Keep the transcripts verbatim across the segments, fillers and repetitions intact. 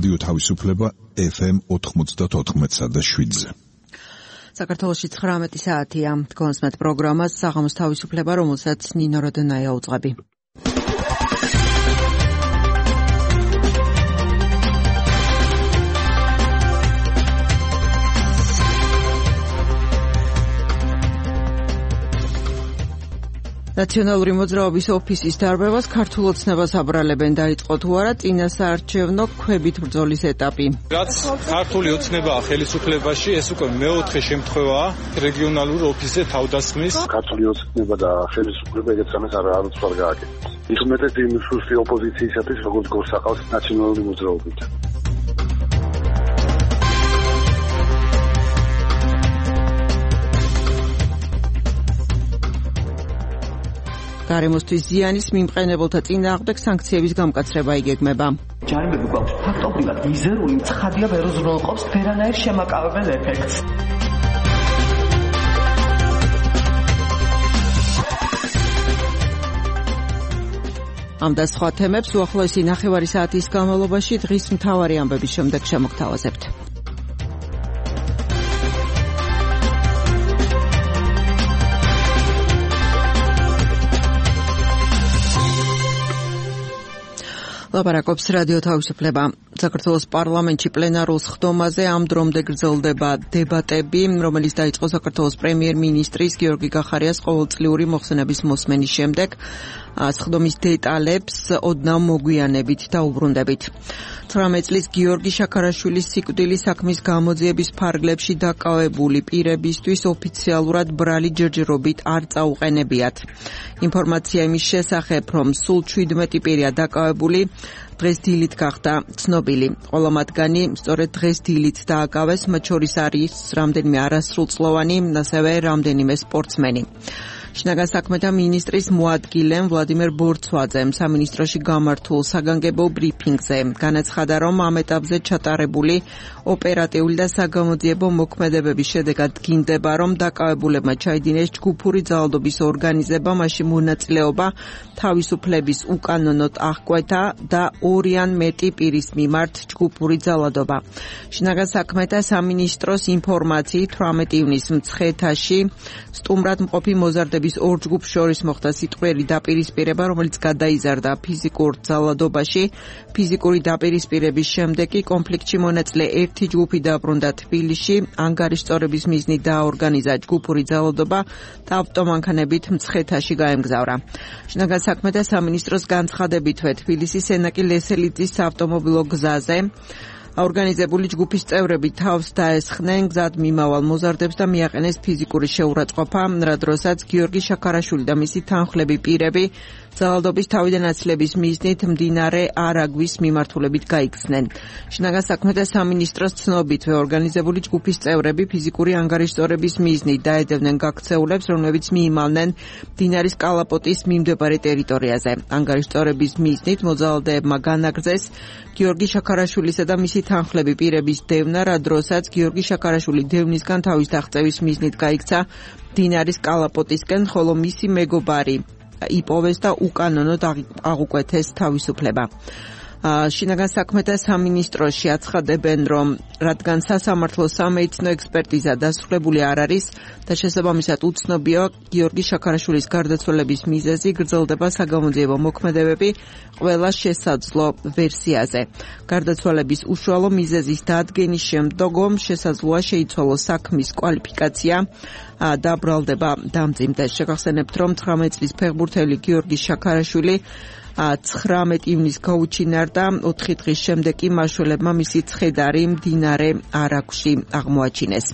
რადიო თავისუფლება ეფ ემ ოთხმოცდაოთხ და შვიდზე. საქართველოში ცხრამეტი საათია. დგონსმეთ პროგრამას საღამოს თავისუფლება, რომელსაც ნინო როდენაია უძღვები. ნაციონალური მოძრაობის ოფისის დარბევას ქართულ ოცნებას აბრალებენ, დაიწყო თუ არა წინასაარჩევნო ქვებით ბრძოლის ეტაპი. რაც ქართული ოცნებაა ხელისუფლებაში, ეს უკვე მეოთხე შემთხვევაა რეგიონალურ ოფისზე თავდასხმის. ქართული ოცნება და ხელისუფლება ეგეთ სამეს არ არის ვარ გააკეთებს. ის უმეტეს იმ სუსტი ოპოზიციისათვის, როგორც გორსაყავს ნაციონალური მოძრაობით. გარემოსთვის ზიანის მიმყენებელთა წინააღმდეგ სანქციების გამკაცრება იგეგმება. ჯარიმები გვაქვს ფაქტობრივად მიზერული, ცხადია ვერ უზრუნველყოფს ვერანაირ შემაკავებელ ეფექტს. ამ და სხვა თემებს უახლოესი ნახევარი საათის განმავლობაში დღის მთავარი ამბების შემდეგ შემოგთავაზებთ. ლაპარაკობს რადიო თავისუფლება. საქართველოს პარლამენტში პლენარულ სხდომაზე ამ დრომდე გრძელდება დებატები, რომელიც დაიწყო საქართველოს პრემიერ-მინისტრის გიორგი გახარიას ყოველწლიური მოხსენების მოსმენის შემდეგ. სხდომის დეტალებს ოდნავ მოგვიანებით დაუბრუნდებით. ცხრამეტ წლის გიორგი შაქარაშვილის სიკვდილის საქმის გამოძიების ფარგლებში დაკავებული პირებისთვის ოფიციალურად ბრალი ჯერჯერობით არ წაუყენებიათ. ინფორმაცია იმის შესახებ, რომ სულ შვიდმეტი პირია დაკავებული, დღეს დილით გახდა ცნობილი. ყველა მათგანი სწორედ დღეს დილით დააკავეს, მათ შორის არის რამდენიმე არასრულწლოვანი, ასევე რამდენიმე სპორტსმენი. შინაგან საქმეთა მინისტრის მოადგილემ ვლადიმერ ბორცვაძემ სამინისტროში გამართულ საგანგებო ბრიფინგზე განაცხადა, რომ ამ ეტაპზე ჩატარებული ოპერატიული და საგამოძიებო მოქმედებების შედეგად დგინდება, რომ დაკავებულებმა ჩაიდინეს ჯგუფური ძალადობის ორგანიზება, მასში მონაწილეობა თავისუფლების უკანონოდ აღკვეთა და ორი ან მეტი პირის მიმართ ჯგუფური ძალადობა. შინაგან საქმეთა სამინისტროს ინფორმაციით თვრამეტი ივნისის მცხეთაში სტუმრად მყოფი მოზარდები ორ ჯგუფს შორის მოხდა სიტყვიერი დაპირისპირება, რომელიც გადაიზარდა ფიზიკურ ძალადობაში. ფიზიკური დაპირისპირების შემდეგ კი კონფლიქტში მონაწილე ერთი ჯგუფი დაბრუნდა თბილისში, ანგარიშწორების მიზნით დააორგანიზა ჯგუფური ძალადობა და ავტომანქანებით მცხეთაში გაემგზავრა. შინაგან საქმეთა სამინისტროს განცხადებითვე თბილისის სენაკი ლესელიძის საავტომობილო გზაზე ორგანიზებული ჯგუფის წევრები თავს დაესხნენ გზად მიმავალ მოზარდებს და მიაყენეს ფიზიკური შეურაცხყოფა, რა დროსაც გიორგი შაქარაშვილი და მისი თანხლები პირები ძალადობის თავიდან აცლების მიზნით მდინარე არაგვის მიმართულებით გაიქცნენ. შინაგან საქმეთა სამინისტროს ცნობითვე ორგანიზებული ჯგუფის წევრები ფიზიკური ანგარიშწორების მიზნით დაედევნენ გაქცეულებს, რომლებიც მიიმალნენ მდინარის კალაპოტის მიმდებარე ტერიტორიაზე. ანგარიშწორების მიზნით მოძალადებმა განაგრძეს გიორგი შაქარაშვილისა და მისი თანხლები პირების დევნა, რა დროსაც გიორგი შაქარაშვილი დევნისგან თავის დაღწევის მიზნით გაიქცა მდინარის კალაპოტისკენ, ხოლო მისი მეგობარი იპოვეს და უკანონოდ აღუკვეთეს თავისუფლება. შინაგან საქმეთა სამინისტროში აცხადებენ, რომ რადგან სასამართლო სამეიცნო ექსპერტიზა დასრულებული არ არის და შესაბამისად უცნობია გიორგი შაქარაშვილის გარდაცვალების მიზეზი, გრძელდება საგამოძიებო მოქმედებები ყველა შესაძლო ვერსიაზე. გარდაცვალების უშუალო მიზეზის დადგენის შემდგომ შესაძლოა შეიცვალოს საქმის კვალიფიკაცია და ბრალდება დამძიმდეს. შეგახსენებთ, რომ ცხრამეტ წლის ფეხბურთელი გიორგი შაქარაშვილი ცხრამეტ ივნისს გაუჩინარდა, ოთხი დღის შემდეგ კი მაშველებმა მისი ცხედარი მდინარე არაგვში აღმოაჩინეს.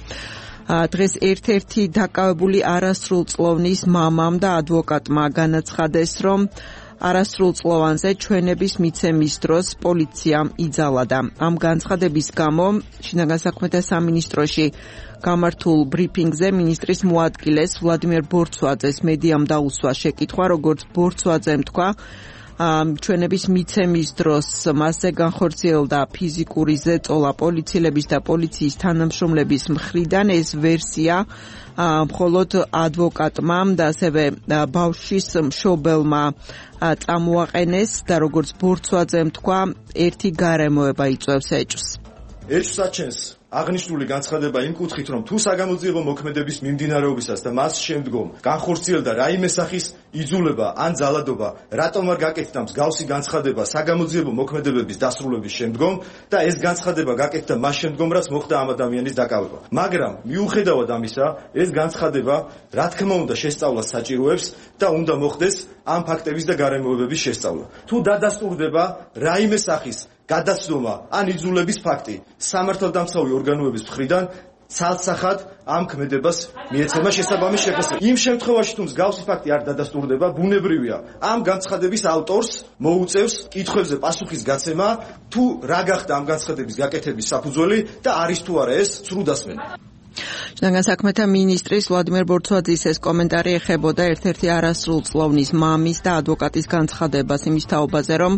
დღეს ერთ-ერთი დაკავებული არასრულწლოვნის მამამ და ადვოკატმა განაცხადეს, რომ არასრულწლოვანზე ჩვენების მიცემის დროს პოლიციამ იძალადა. ამ განცხადების გამო შინაგან საქმეთა სამინისტროში გამართულ ბრიფინგზე მინისტრის მოადგილეს ვლადიმერ ბორცვაძეს მედიამ დაუსვა შეკითხვა, როგორც ბორცვაძემ თქვა, ჩვენების მიცემის დროს მასზე განხორციელდა ფიზიკური ზეწოლა პოლიციელების და პოლიციის თანამშრომლების მხრიდან. ეს ვერსია მხოლოდ ადვოკატმა და ასევე ბავშვის მშობელმა წამოაყენეს და როგორც ბორცვაძემ თქვა, ერთი გარემოება იწვევს ეჭვს. ეჭვს აჩენს აღნიშნული განცხადება იმ კუთხით, რომ თუ საგამოძიებო მოქმედების მიმდინარეობისას და მას შემდგომ განხორციელდა რაიმე სახის იძულება ან ძალადობა, რატომ არ გაკეთდა მსგავსი განცხადება საგამოძიებო მოქმედებების დასრულების შემდგომ და ეს განცხადება გაკეთდა მას შემდგომ, რაც მოხდა ამ ადამიანის დაკავება. მაგრამ მიუხედავად ამისა, ეს განცხადება რა თქმა უნდა შესწავლას საჭიროებს და უნდა მოხდეს ამ ფაქტების და გარემოებების შესწავლა. თუ დადასტურდება რაიმე სახის გადაცდომა ან იძულების ფაქტი სამართალდამცავი ორგანოების მხრიდან, ცალსახად ამ ქმედებას მიეცემა შესაბამის შეფასება. იმ შემთხვევაში, თუ მსგავსი ფაქტი არ დადასტურდება, ბუნებრივია ამ განცხადების ავტორს მოუწევს კითხვებზე პასუხის გაცემა, თუ რა გახდა ამ განცხადების გაკეთების საფუძველი და არის თუ არა ეს ცრუდასმენა. შინაგან საქმეთა მინისტრის ვლადიმერ ბორცვაძის ეს კომენტარი ეხებოდა ერთ-ერთი არასრულწლოვნის მამის და ადვოკატის განცხადებას იმის თაობაზე, რომ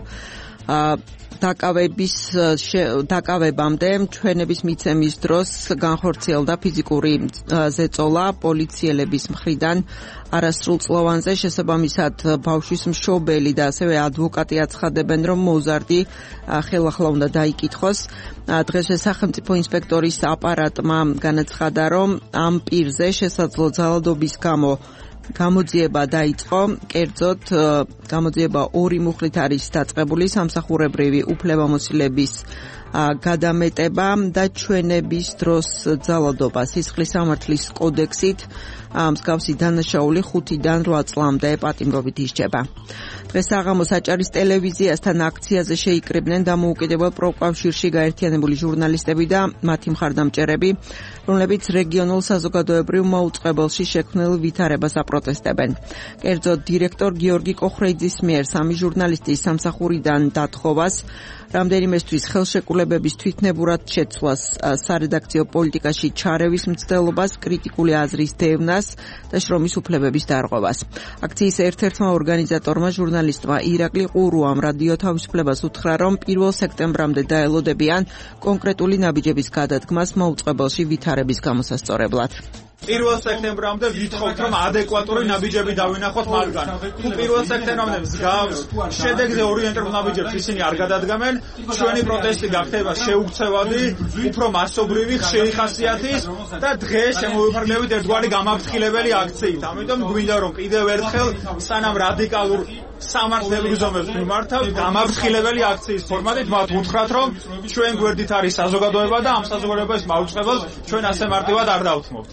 დაკავების დაკავებამდე ჩვენების მიცემის დროს განხორციელდა ფიზიკური ზეწოლა პოლიციელების მხრიდან არასრულწლოვანზე. შესაბამისად ბავშვის მშობელი და ასევე ადვოკატი აცხადებენ, რომ მოზარდი ხელახლა უნდა დაიკითხოს. დღეს სახელმწიფო ინსპექტორის აპარატმა განაცხადა, რომ ამ პირზე შესაძლო ძალადობის გამო გამოძიება დაიწყო. კერძოდ გამოძიება ორი მუხლით არის დაწყებული, სამსახურებრივი უფლებამოსილების გადამეტება და ჩვენების დროს ძალადობა. სისხლის სამართლის კოდექსით მსგავსი დანაშაული ხუთიდან რვა წლამდე პატიმრობით ისჯება. დღეს საღამოს აჭარის ტელევიზიასთან აქციაზე შეიკრიბნენ დამოუკიდებელ პროკავშირში გაერთიანებული ჟურნალისტები და მათი მხარდამჭერები, რომლებიც რეგიონულ საზოგადოებრივ მოუწყებელში შექმნილ ვითარებას აპროტესტებენ. კერძოდ დირექტორ გიორგი კოხრეიძის მიერ სამი ჟურნალისტის სამსახურიდან დათხოვას, რამდენიმესთვის ხელშეკრულებების თვითნებურად შეცვლას, სარედაქციო პოლიტიკაში ჩარევის მცდელობას, კრიტიკული აზრის დევნას და შრომის უფლებების დარღვევას. აქციის ერთ-ერთმა ორგანიზატორმა ჟურნალისტმა ირაკლი ყურუამ რადიო თავისუფლებას უთხრა, რომ პირველ სექტემბრამდე დაელოდებიან კონკრეტული ნაბიჯების გადადგმას მოუწყებელში ვითარების გამოსასწორებლად. პირველ სექტემბრამდე ვითხოვთ, რომ ადეკვატური ნაბიჯები დავინახოთ მათგან. თუ პირველ სექტემბრამდე მსგავს შედეგზე ორიენტირებულ ნაბიჯებს ისინი არ გადადგამენ, ჩვენი პროტესტი გახდება შეუქცევადი, უფრო მასობრივი, ხშირი ხასიათის და დღეს შემოვიფარგლებით ერთგვარი გამაფრთხილებელი აქციით. ამიტომ გვინდა, რომ კიდევ ერთხელ სანამ რადიკალურ სამართლებრივ ზომებს მიმართავთ, გამაფრთხილებელი აქციის ფორმატით მათ უთხრათ, რომ ჩვენ გვერდით არის საზოგადოება და ამ საზოგადოების მაუწყებელს ჩვენ ასე მარტივად არ დავთმობთ.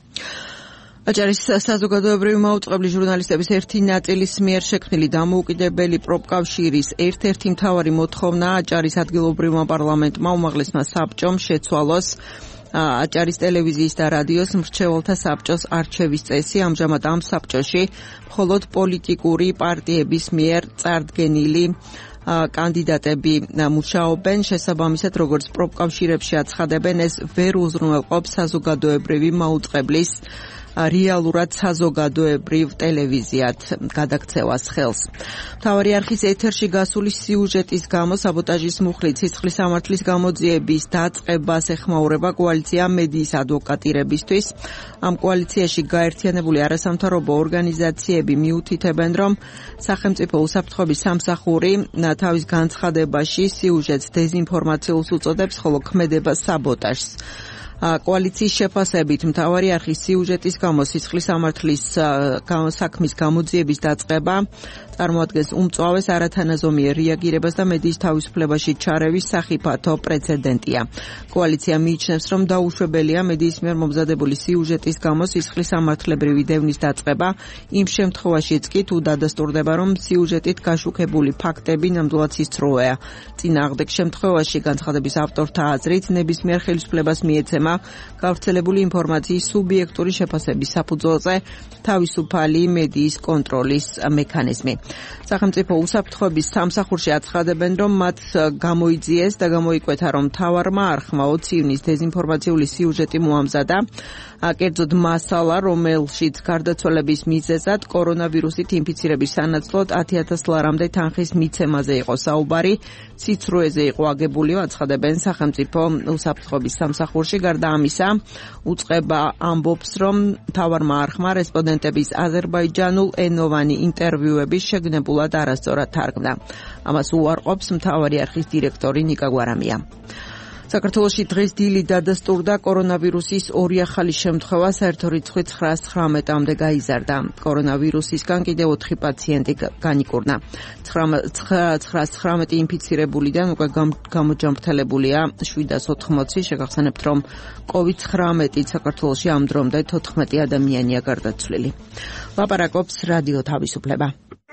აჭარის საზოგადოებრივი მაუწყებლი ჟურნალისტების ერთი ნაწილის მიერ შექმნილი დამოუკიდებელი პროფკავშირის ერთ-ერთი მთავარი მოთხოვნა აჭარის ადგილობრივმა პარლამენტმა უმაღლესმა საბჭომ შეცვალოს აჭარის ტელევიზიის და რადიოს მრჩეველთა საბჭოს არჩევის წესი. ამჟამად ამ საბჭოში მხოლოდ პოლიტიკური პარტიების მიერ წარდგენილი კანდიდატები მუშაობენ. შესაბამისად, როგორც პროფკავშირებში აცხადებენ, ეს ვერ უზრუნველყოფს საზოგადოებრივი მაუწყებლის რეალურად საზოგადოებრივ ტელევიზიად გადაქცევას ხელს. მთავარი არხის ეთერში გასული სიუჟეტის გამო საბოტაჟის მუხლით სისხლის სამართლის გამოძიების დაწყებას ეხმაურება კოალიცია მედიის ადვოკატირებისთვის. ამ კოალიციაში გაერთიანებული არასამთავრობო ორგანიზაციები მიუთითებენ, რომ სახელმწიფო უსაფრთხოების სამსახური თავის განცხადებაში სიუჟეტს დეზინფორმაციულს უწოდებს, ხოლო ქმედებას საბოტაჟს. კოალიციის შეფასებით მთავარი არხის სიუჟეტის გამო სისხლის სამართლის საქმის გამოძიების დაწყება წარმოადგენს უმწვავეს არათანაზომიერ რეაგირებას და მედიის თავისუფლებაში ჩარევის სახიფათო პრეცედენტია. კოალიცია მიიჩნევს, რომ დაუშვებელია მედიის მიერ მომზადებული სიუჟეტის გამო სისხლის სამართლებრივი დევნის დაწყება, იმ შემთხვევაშიც კი თუ დადასტურდება, რომ სიუჟეტით გაშუქებული ფაქტები ნამდვილად სისწროეა. წინააღმდეგ შემთხვევაში განცხადების ავტორთა აზრით ნებისმიერ ხელისუფლებას მიეცემა გავრცელებული ინფორმაციის სუბიექტური შეფასების საფუძველზე თავისუფალი მედიის კონტროლის მექანიზმი. სახელმწიფო უსაფრთხოების სამსახურში აცხადებენ, რომ მათ გამოიძიეს და გამოიკვეთა, რომ მთავარმა არხმა ოცი ივნის დეზინფორმაციული სიუჟეტი მოამზადა. კერძოდ მასალა, რომელშიც გარდაცვალების მიზეზად კორონავირუსით ინფიცირების სანაცვლოდ ათი ათას ლარამდე თანხის მიცემაზე იყო საუბარი, ციცრუეზე იყო აგებული, აცხადებენ სახელმწიფო უსაფრთხოების სამსახურში. გარდა ამისა, უწყება ამბობს, რომ მთავარმა არხმა რესპონდენტების აზერბაიჯანულ ენოვანი ინტერვიუები შეგნებულად არასწორად თარგმნა. ამას უარყოფს მთავარი არხის დირექტორი ნიკა გვარამია. საქართველოში დღეს დილით დადასტურდა კორონავირუსის ორი ახალი შემთხვევა, საერთო რიცხვი ცხრაას ცხრამეტამდე გაიზარდა. კორონავირუსისგან კიდევ ოთხი პაციენტი განიკურნა. ცხრაას ცხრამეტი ინფიცირებულიდან უკვე გამოჯანმრთელებულია შვიდას ოთხმოცი. შეგახსენებთ, რომ კოვიდ ცხრამეტით საქართველოში ამ დრომდე თოთხმეტი ადამიანია გარდაცვლილი. ლაპარაკობს რადიო თავისუფლება.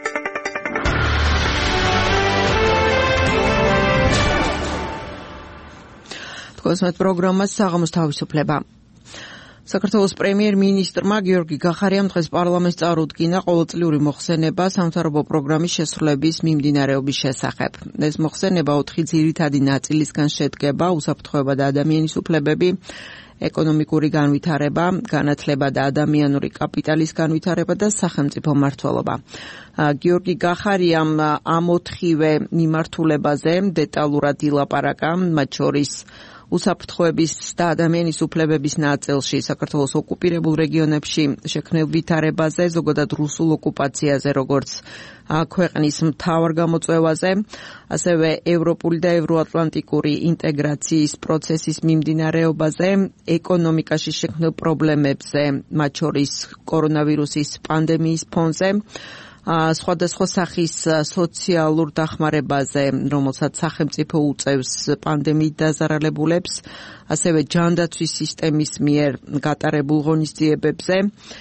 კოსმეთ პროგრამა საღამოს თავისუფლება. საქართველოს პრემიერ-მინისტრმა გიორგი გახარიამ დღეს პარლამენტს წარუდგინა ყოველწლიური მოხსენება სამთავრობო პროგრამის შესრულების მიმდინარეობის შესახებ. ეს მოხსენება ოთხი ძირითადი ნაწილისგან შედგება: უსაფრთხოება და ადამიანის უფლებები, ეკონომიკური განვითარება, განათლება და ადამიანური კაპიტალის განვითარება და სახელმწიფო მმართველობა. გიორგი გახარიამ ამ ოთხივე მიმართულებაზე დეტალურად ილაპარაკა, მათ შორის უსაფრთხოების და ადამიანის უფლებების ნაწილში საქართველოს ოკუპირებულ რეგიონებში შექმნილ ვითარებაზე, ზოგადად რუსულ ოკუპაციაზე, როგორც ქვეყნის მთავარ გამოწვევაზე, ასევე ევროპული და ევროატლანტიკური ინტეგრაციის პროცესის მიმდინარეობაზე, ეკონომიკაში შექმნილ პრობლემებზე, მათ შორის კორონავირუსის პანდემიის ფონზე, სხვადასხვა სახის სოციალურ დახმარებაზე, რომელსაც სახელმწიფო უწევს პანდემიით დაზარალებულებს, ასევე ჯანდაცვის სისტემის მიერ გატარებულ ღონისძიებებზე.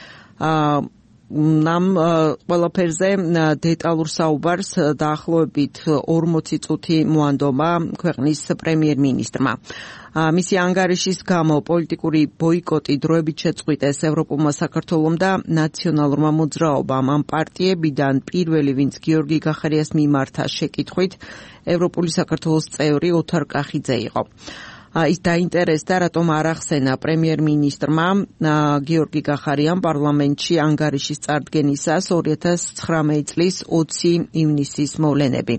ამ ყველაფერზე დეტალურ საუბარს დაახლოებით ორმოცი წუთი მოანდომა ქვეყნის პრემიერ-მინისტრმა. მისი ანგარიშის გამო პოლიტიკური ბოიკოტი დროებით შეწყვიტეს ევროპულმა საქართველომ და ნაციონალურმა მოძრაობამ. ამ პარტიებიდან პირველი, ვინც გიორგი გახარიას მიმართა შეკითხვით, ევროპული საქართველოს წევრი ოთარ კახიძე იყო. ის დაინტერესდა, რატომ არ ახსენა პრემიერ-მინისტრმა გიორგი გახარიამ პარლამენტში ანგარიშის წარდგენისას ორი ათას ცხრამეტი წლის ოცი ივნისის მოვლენები.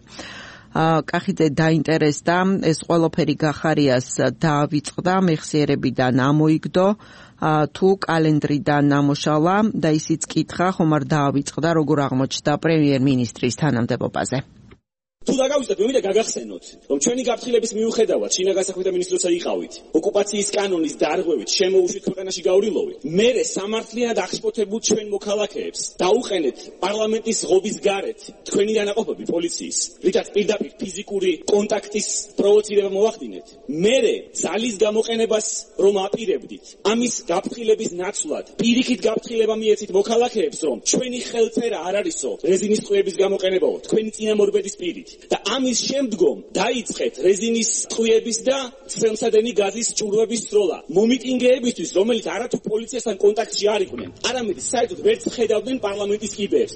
კახიძე დაინტერესდა, ეს ყველაფერი გახარიას დაავიწყდა, მეხსიერებიდან ამოიგდო, თუ კალენდრიდან ამოშალა და ისიც კითხა, ხომ არ დაავიწყდა, როგორ აღმოჩნდა პრემიერ-მინისტრის თანამდებობაზე. თუ დაგავიწყდეთ, მე მინდა გაგახსენოთ, რომ ჩვენი გაფრთხილების მიუხედავად, შინა გასახვით და მინისტროცა იყავით, ოკუპაციის კანონის დარღვევით, შემოუშვით ქვეყანაში გავრილოვით, მერე სამართლიანად აღშფოთებულ ჩვენ მოქალაქეებს დაუყენეთ პარლამენტის ღობის გარეთ თქვენი დანაყოფები პოლიციის, რითაც პირდაპირ ფიზიკური კონტაქტის პროვოცირება მოახდინეთ. მერე ძალის გამოყენებას რომ აპირებდით, ამის გაფრთხილების ნაცვლად, პირიქით გაფრთხილება მიეცით მოქალაქეებს, რომ ჩვენი ხელწერა არ არისო რეზინის ტყვიების გამოყენებაო, თქვენი წინამორბედის პირით. და ამის შემდგომ დაიწყეთ რეზინის ტყვიების და ხელმსადენი გაზის ჭურვების სროლა მომიტინგეებისთვის, რომელიც არათუ პოლიციასთან კონტაქტში არ იყვნენ, არამედ საერთოდ ვერც ხედავდნენ პარლამენტის კიბეებს.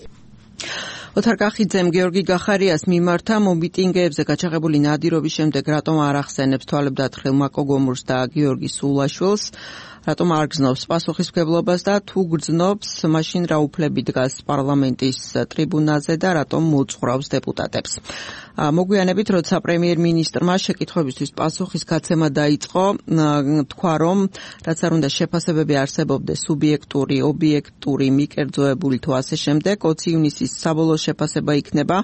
ოთარ კახიძემ გიორგი გახარიას მიმართა მომიტინგეებზე გაჩაღებული ნადირობის შემდეგ რატომ არ ახსენებს თვალებდათხილ მაკო გომურს და გიორგი სულაშვილს, რატომ არ გრძნობს პასუხისმგებლობას და თუ გრძნობს, მაშინ რა უფლები დგას პარლამენტის ტრიბუნაზე და რატომ მოძღვრავს დეპუტატებს. მოგვიანებით, როცა პრემიერ-მინისტრმა შეკითხვებისთვის პასუხის გაცემა დაიწყო, თქვა, რომ რაც არ უნდა შეფასებები არსებობდეს სუბიექტური, ობიექტური, მიკერძოებული თუ ასე შემდეგ, ოცი ივნისის საბოლოო შეფასება იქნება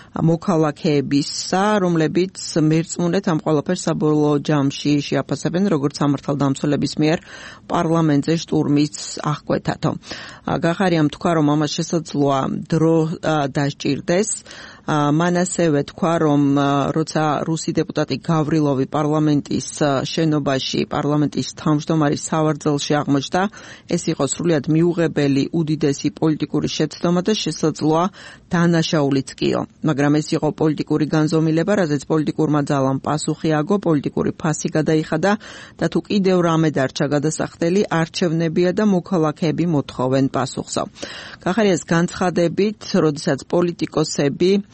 მოქალაქეებისა, რომლებიც მერწმუნეთ ამ ყველაფერს საბოლოო ჯამში შეაფასებენ, როგორც სამართალდამცველების მიერ პარლამენტზე შტურმის აღკვეთათო. გახარიამ თქვა, რომ ამას შესაძლოა დრო დასჭირდეს. მან ასევე თქვა, რომ როცა რუსი დეპუტატი გავრილოვი პარლამენტის შენობაში, პარლამენტის თავმჯდომარის სავარძელში აღმოჩნდა, ეს იყო სრულიად მიუღებელი უდიდესი პოლიტიკური შეცდომა და შესაძლოა დანაშაულიც კიო. მაგრამ ეს იყო პოლიტიკური განზომილება, რაზეც პოლიტიკურმა ძალამ პასუხი აგო, პოლიტიკური ფასი გადაიხადა და თუ კიდევ რამე დარჩა გადასახდელი, არჩევნებია და მოქალაქეები მოთხოვენ პასუხსო. გახარიას განცხადებით, როდესაც პოლიტიკოსები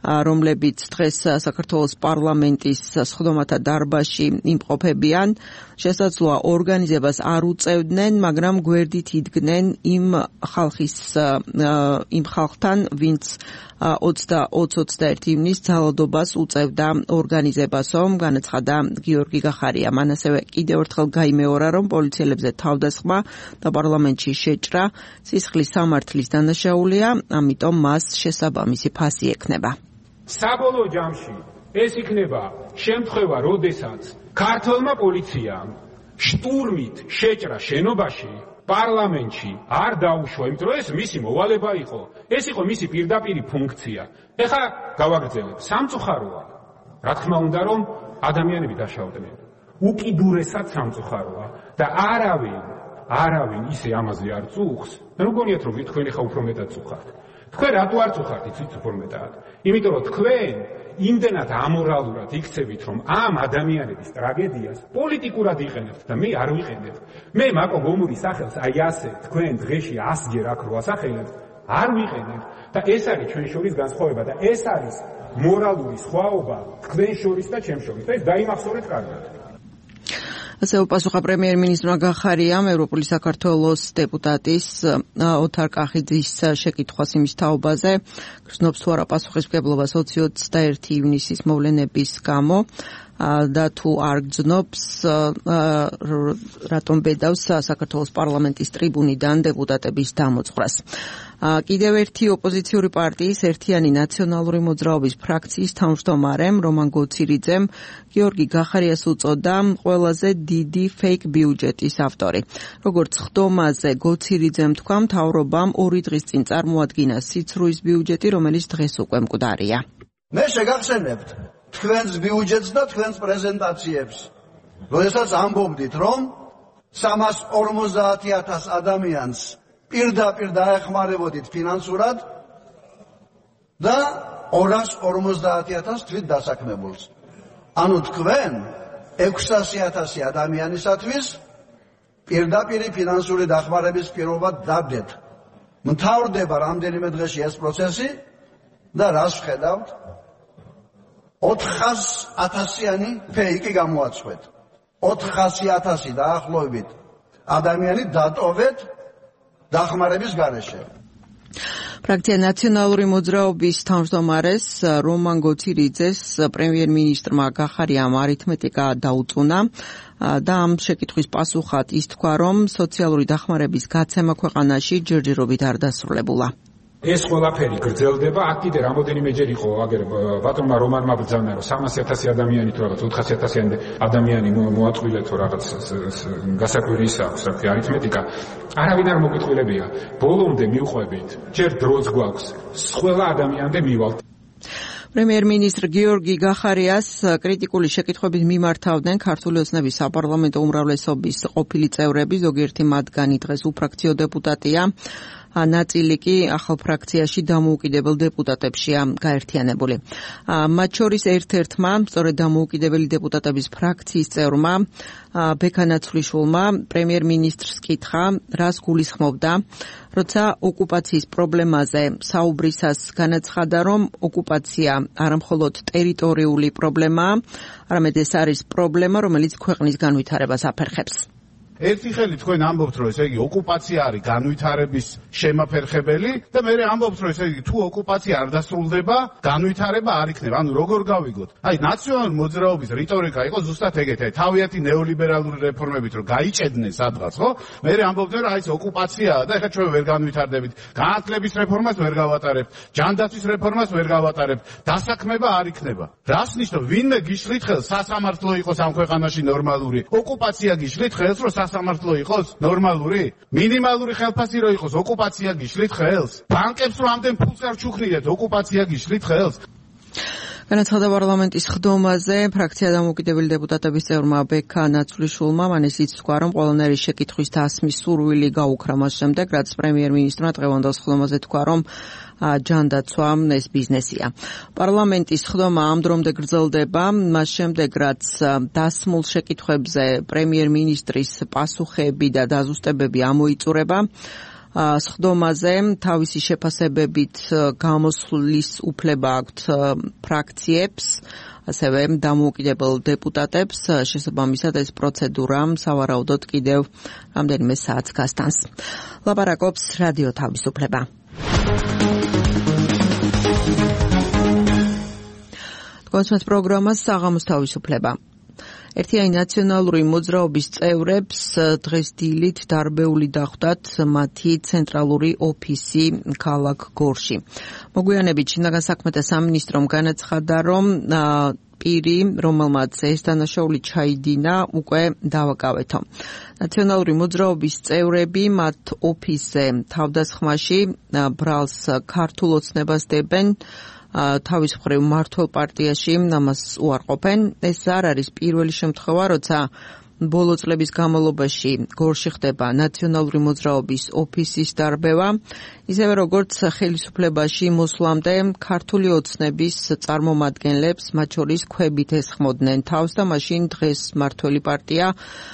რომლებიც დღეს საქართველოს პარლამენტის სხდომათა დარბაზში იმყოფებიან, შესაძლოა ორგანიზებას არ უწევდნენ, მაგრამ გვერდით იდგნენ იმ ხალხის იმ ხალხთან, ვინც ოცდაოთხ-ოცდაერთი ივნის ძალადობას უწევდა ორგანიზებასო, განაცხადა გიორგი გახარია. მან ასევე კიდევ ერთხელ გაიმეორა, რომ პოლიციელებზე თავდასხმა და პარლამენტში შეჭრა სისხლის სამართლის დანაშაულია, ამიტომ მას შესაბამისი ფასი ექნება. საბოლოო ჯამში ეს იქნება შემთხვევა, როდესაც ქართულმა პოლიციამ შტურმით შეჭრა შენობაში, პარლამენტში არ დაუშვა, იმიტომ რომ ეს მისი მოვალება იყო, ეს იყო მისი პირდაპირი ფუნქცია. ეხლა გავაგრძელებ, სამწუხაროა, რა თქმა უნდა, რომ ადამიანები დაშავდნენ. უკიდურესად სამწუხაროა და არავინ, არავინ ისე ამაზე არ წუხს. მე მგონიათ, რომ თქვენ ხა უფრო მეტად წუხართ. თქვენ რატო არ წუხართ, იცით უფრო მეტად? იმიტომ რომ თქვენ იმდენად ამორალურად იქცევით, რომ ამ ადამიანების ტრაგედიას პოლიტიკურად იყენებთ და მე არ ვიყენებ. მე მაკო გომურის სახელს აი ასე თქვენ დღეში ასჯერ აქ რო ასახელებთ, არ ვიყენებ და ეს არის ჩვენ შორის განსხვავება და ეს არის მორალური სხვაობა თქვენ შორის და ჩემ შორის. ეს დაიმახსოვრეთ კარგად. ასე უპასუხა პრემიერ-მინისტრმა გახარიამ ევროპული საქართველოს დეპუტატის ოთარ კახიძის შეკითხვას იმის თაობაზე, გრძნობს თუ არა პასუხისმგებლობას ოცი-ოცდაერთი ივნისის მოვლენების გამო და თუ არ გრძნობს, რატომ ბედავს საქართველოს პარლამენტის ტრიბუნიდან დეპუტატების დამოწვრას. კიდევ ერთი ოპოზიციური პარტიის ერთიანი ნაციონალური მოძრაობის ფრაქციის თავმჯდომარემ რომან გოცირიძემ გიორგი გახარიას უწოდა ყველაზე დიდი ფეიქ ბიუჯეტის ავტორი. როგორც ხდომაზე გოცირიძემ თქვა, მთავრობამ ორი დღის წინ წარმოადგინა სიცრუის ბიუჯეტი, რომელიც დღეს უკვე მკვდარია. მე შეგახსენებთ თქვენს ბიუჯეტს და თქვენს პრეზენტაციებს, როდესაც ამბობდით, რომ სამას ორმოცდაათი ათას ადამიანს პირდაპირ დაეხმარებოდით ფინანსურად და ორას ორმოცდაათი ათას თვით დასაქმებულს. ანუ თქვენ ექვსასი ათასი ადამიანისათვის პირდაპირი ფინანსური დახმარების პირობა დაბდეთ. მთავრდება რამდენიმე დღეში ეს პროცესი და რას ვხედავთ? ოთხას ათასიანი ფეიქი გამოაცვეთ. ოთხასი ათასი დაახლოებით ადამიანი დატოვეთ დახმარების გარეშე. ფრაქცია ნაციონალური მოძრაობის თავმჯდომარეს რომან გოცირიძეს პრემიერ-მინისტრმა გახარიამ არითმეტიკა დაუწუნა და ამ შეკითხვის პასუხად ის თქვა, რომ სოციალური დახმარების გაცემა ქვეყანაში ჯერჯერობით არ დასრულებულა. ეს ყველაფერი გრძელდება, აქ კიდე რამოდენიმეჯერ იყო აგერ ბატონმა რომანმა ბრძანა, რომ სამასი ათასი ადამიანი თუ რაღაც ოთხასი ათასიანი ადამიანი მოაწყვილეთ თუ რაღაც გასაკვირის აქვს, რა ქვია, არითმეტიკა. არავინ არ მოგიტყვილებია. ბოლომდე მივყვებით, ჯერ დროც გვაქვს, ყველა ადამიანამდე მივალთ. პრემიერ-მინისტრ გიორგი გახარიას კრიტიკული შეკითხვებით მიმართავდნენ ქართული ოცნების საპარლამენტო უმრავლესობის ყოფილი წევრები, ზოგიერთი მათგანი დღეს უფრაქციო დეპუტატია. ნაწილი კი ახალ ფრაქციაში დამოუკიდებელ დეპუტატებშია გაერთიანებული. მათ შორის ერთ-ერთმა, სწორედ დამოუკიდებელი დეპუტატების ფრაქციის წევრმა ბექა ნაცვლიშვილმა პრემიერ-მინისტრს კითხა, რას გულისხმობდა, როცა ოკუპაციის პრობლემაზე საუბრისას განაცხადა, რომ ოკუპაცია არამხოლოდ ტერიტორიული პრობლემაა, არამედ ეს არის პრობლემა, რომელიც ქვეყნის განვითარებას აფერხებს. ერთი ხელი თქვენ ამბობთ, რომ ესე იგი ოკუპაცია არის განვითარების შემაფერხებელი და მე ამბობთ, რომ ესე იგი თუ ოკუპაცია არ დასრულდება, განვითარება არ იქნება. ანუ როგორ გავიგოთ? აი, ნაციონალური მოძრაობის რიტორიკა იყო ზუსტად ეგეთი, თავიანთი ნეოლიბერალური რეფორმებით რომ გაიჭედნენ სადღაც, ხო? მე ამბობდნენ, რომ აი ეს ოკუპაციაა და ეხლა ჩვენ ვერ განვითარდებით. განათლების რეფორმას ვერ გავატარებთ, ჯანდაცვის რეფორმას ვერ გავატარებთ, დასაქმება არ იქნება. რას ნიშნავს? ვინმე გიშლით ხელს სასამართლო იყოს ამ ქვეყანაში ნორმალური? ოკუპაცია გიშლით ხელს, რომ სასამართლო იყოს ნორმალური? მინიმალური ხელფასი რო იყოს, ოკუპაცია გიშლით ხელს? ბანკებს რომ ამდენ ფულს არ ჩუქნიეთ, ოკუპაცია გიშლით ხელს? განაცხადა პარლამენტის ხდომაზე ფრაქცია დამოუკიდებელი დეპუტატების წევრმა ბექა ნაცვლიშვილმა, მან ისიც თქვა, რომ ყველანაირი შეკითხვის დასმის სურვილი გაუქრა მას შემდეგ, რაც პრემიერ-მინისტრმა დღევანდელ ხდომაზე თქვა, რომ ჯანდაცვა ეს ბიზნესია. პარლამენტის ხდომა ამ დრომდე გრძელდება, მას შემდეგ, რაც დასმულ შეკითხვებზე პრემიერ-მინისტრის პასუხები და დაზუსტებები ამოიწურება. სხდომაზე თავისი შეფასებებით გამოსვლის უფლება აქვთ ფრაქციებს, ასევე დამოუკიდებელ დეპუტატებს. შესაბამისად ეს პროცედურა სავარაუდოდ კიდევ რამდენიმე საათს გასტანს. ლაპარაკობს რადიო თავისუფლება. თქვენს პროგრამას საღამოს თავისუფლება. ერთიანი ნაციონალური მოძრაობის წევრებს დღეს დილით დარბეული დახვდათ მათი ცენტრალური ოფისი ქალაქ გორში. მოგვიანებით შინაგან საქმეთა სამინისტრომ განაცხადა, რომ პირი, რომელმაც ეს დანაშაული ჩაიდინა, უკვე დავაკავეთო. ნაციონალური მოძრაობის წევრები მათ ოფისზე თავდასხმაში ბრალს ქართულ ოცნებას დებენ. თავის მხრივ მართლ პარტიაში ამას უარყოფენ. ეს არ არის პირველი შემთხვევა, როცა ბოლო წლების განმავლობაში გორში ხდება ნაციონალური მოძრაობის ოფისის დარბევა, ისევე როგორც ხელისუფლებაში მოსვლამდე ქართული ოცნების წარმომადგენლებს, მათ შორის ქვებით ესხმოდნენ თავს და მაშინ დღეს მართველი პარტია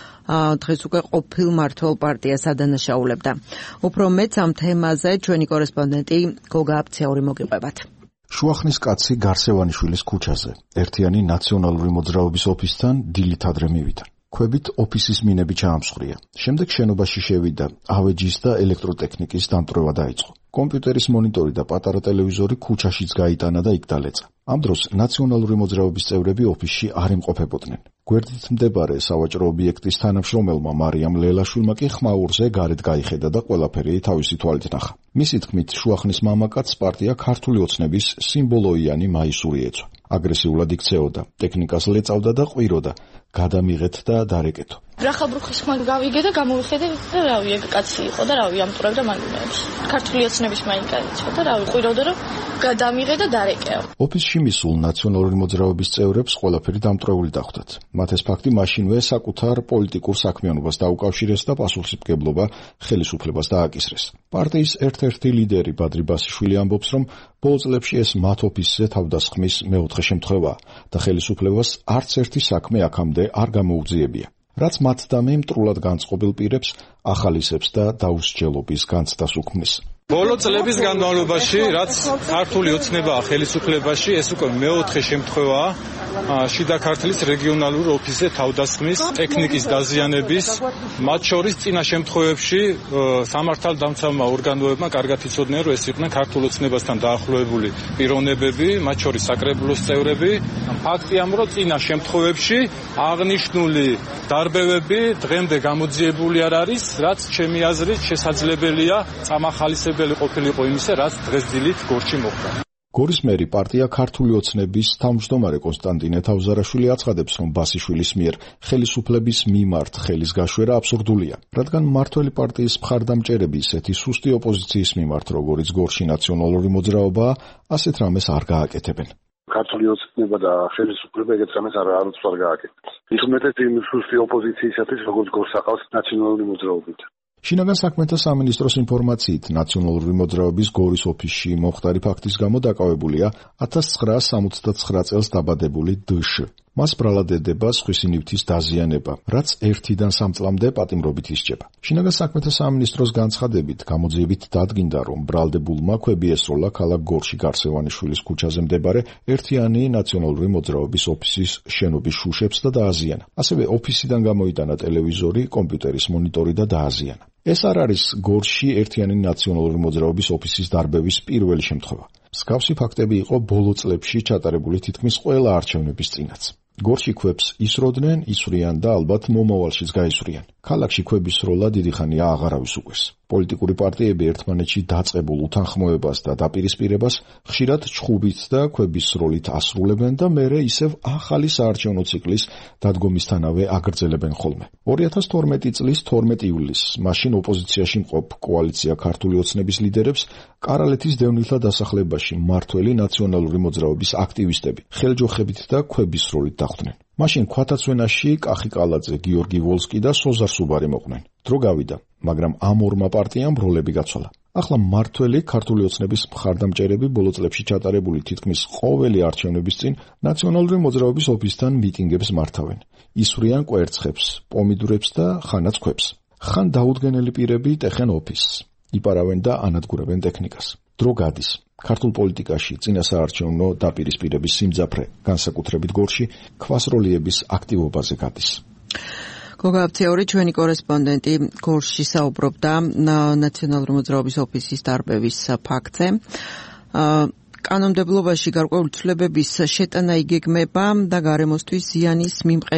დღეს უკვე ყოფილ მართლ პარტიას ადანაშაულებდა. უფრო მეც ამ თემაზე ჩვენი კორესპონდენტი გოგა აფციური მოგიყვებათ. შუახნის კაცი გარსევანიშვილის ქუჩაზე ერთიანი ნაციონალური მოძრაობის ოფისთან დილით ადრე მივიდა. ქვებით ოფისის მინები ჩაამსხვრია. შემდეგ შენობაში შევიდა ავეჯის და ელექტროტექნიკის დამტვრევა დაიწყო. კომპიუტერის მონიტორი და პატარა ტელევიზორი ქუჩაშიც გაიტანა და იქ დალეცა. ამ დროს ნაციონალური მოძრაობის წევრები ოფისში არ იმყოფებოდნენ. გვერდით მდებარე სავაჭრო ობიექტის თანამშრომელმა მარიამ ლელაშვილმა კი ხმაურზე გარეთ გაიხედა და ყველაფერი თავისი თვალით ნახა. მისი თქმით, შუახნის მამაკაცს პარტია ქართული ოცნების სიმბოლოიანი მაისური ეწვა. აგრესიულად იქცეოდა, ტექნიკას ლეწავდა და ყვიროდა, გადამიღეთ და დარეკეთო. ბრახაბრუხის ხმა გავიგე და გამოვიხედე და რავი, ეგ კაცი იყო და რავი, ამტვრევდა მაგნეებს. ქართული ოცნების მაინკაცი და რავი, ყვიროდა რომ გადამიღე და დარეკეო. ოფისში მისულ ნაციონალური მოძრაობის წევრებს ყველაფერი დამტვრეული დახვდათ. მათ ეს ფაქტი მაშინვე საკუთარ პოლიტიკურ საქმიანობას დაუკავშირეს და პასუხისმგებლობა ხელისუფლებას დააკისრეს. პარტიის ერთ-ერთი ლიდერი ბადრი ბასიშვილი ამბობს, რომ ბოლო წლებში ეს მათ ოფისზე თავდასხმის მეოთხე შემთხვევაა და ხელისუფლებას არც ერთი საქმე აქამდე არ გამოუძიებია. რაც მათ და მე მტრულად განწყობილ პირებს ახალისებს და დაუსჯელობის განცდას უქმნის. ბოლო წლების განმავლობაში, რაც ქართული ოცნებაა ხელისუფლებაში, ეს უკვე მეოთხე შემთხვევაა შიდა ქართლის რეგიონალურ ოფისზე თავდასხმის, ტექნიკის დაზიანების, მათ შორის წინა შემთხვევებში სამართალდამცავმა ორგანოებმა კარგად იცოდნენ, რომ ეს იყვნენ ქართულ ოცნებასთან დაახლოებული პიროვნებები, მათ შორის საკრებულოს წევრები. ფაქტია, რომ წინა შემთხვევებში აღნიშნული დარბევები დღემდე გამოძიებული არ არის, რაც ჩემი აზრით შესაძლებელია წამახალისებელი ყოფილიყო იმისა, რაც დღეს დილით გორში მოხდა. გორის მერი პარტია ქართული ოცნების თავმჯდომარე კონსტანტინე თავზარაშვილი აცხადებს, რომ ბასიშვილის მიერ ხელისუფლების მიმართ ხელის გაშვერა აბსურდულია, რადგან მართველი პარტიის მხარდამჭერები ისეთი სუსტი ოპოზიციის მიმართ, როგორიც გორში ნაციონალური მოძრაობაა, ასეთ რამეს არ გააკეთებენ. ქართული ოცნება და ხელისუფლება ეგეთ რამეს არ არც არ გააკეთებს. ის უმეტეს იმ სუსტი ოპოზიციისათვის, როგორც გორს აყავს ნაციონალური მოძრაობით. შინაგან საქმეთა სამინისტროს ინფორმაციით, ნაციონალური მოძრაობის გორის ოფისში მომხდარი ფაქტის გამო დაკავებულია ათას ცხრაას სამოცდაცხრა წელს დაბადებული დშ. მას ბრალად ედება სხვისი ნივთის დაზიანება, რაც ერთიდან სამ წლამდე პატიმრობით ისჯება. შინაგან საქმეთა სამინისტროს განცხადებით, გამოძიებით დადგინდა, რომ ბრალდებულმა ქვები ესროლა ქალაქ გორში გარსევანიშვილის ქუჩაზე მდებარე ერთიანი ნაციონალური მოძრაობის ოფისის შენობის შუშებს და დააზიანა. ასევე ოფისიდან გამოიტანა ტელევიზორი, კომპიუტერის მონიტორი და დააზიანა. ეს არ არის გორში ერთიანი ნაციონალური მოძრაობის ოფისის დარბევის პირველი შემთხვევა. მსგავსი ფაქტები იყო ბოლო წლებში ჩატარებული თითქმის ყველა არჩევნების წინაც. გორში ქვებს ისროდნენ, ისვრიან და ალბათ მომავალშიც გაისვრიან. ქალაქში ქვების სროლა დიდი ხანია აღარავის უკვეს. პოლიტიკური პარტიები ერთმანეთში დაწყებულ უთანხმოებას და დაპირისპირებას ხშირად ჩხუბით და ქვების სროლით ასრულებენ და მერე ისევ ახალი საარჩევნო ციკლის დადგომისთანავე აგრძელებენ ხოლმე. ორი ათას თორმეტი წლის თორმეტი ივლისს მაშინ ოპოზიციაში მყოფ კოალიცია ქართული ოცნების ლიდერებს კარალეთის დევნილთა დასახლებაში მართველი ნაციონალური მოძრაობის აქტივისტები ხელჯოხებით და ქვების სროლით დახვდნენ. მაშინ ქვათაცვენაში კახი კალაძე, გიორგი ვოლსკი და სოზარ სუბარი მოყვნენ. დრო გავიდა, მაგრამ ამ ორმა პარტიამ როლები გაცვალა. ახლა მართველი ქართული ოცნების მხარდამჭერები ბოლო წლებში ჩატარებული თითქმის ყოველი არჩევნების წინ ნაციონალური მოძრაობის ოფისთან მიტინგებს მართავენ. ისვრიან კვერცხებს, პომიდურებს და ხანაც ქვებს. ხან დაუდგენელი პირები ტეხენ ოფისს. იპარავენ და ანადგურებენ ტექნიკას. დრო გადის. ქართულ პოლიტიკაში წინასაარჩევნო დაპირისპირების სიმძაფრე, განსაკუთრებით გორში, ქვასროლიების აქტივობაზე გადის. გოგა აფციური ჩვენი კორესპონდენტი გორში საუბრობდა ნაციონალური მოძრაობის ოფისის დარბევის ფაქტზე. კანონმდებლობაში გარკვეული ცვლილებების შეტანა იგეგმება და გარემოსთვის ზიანის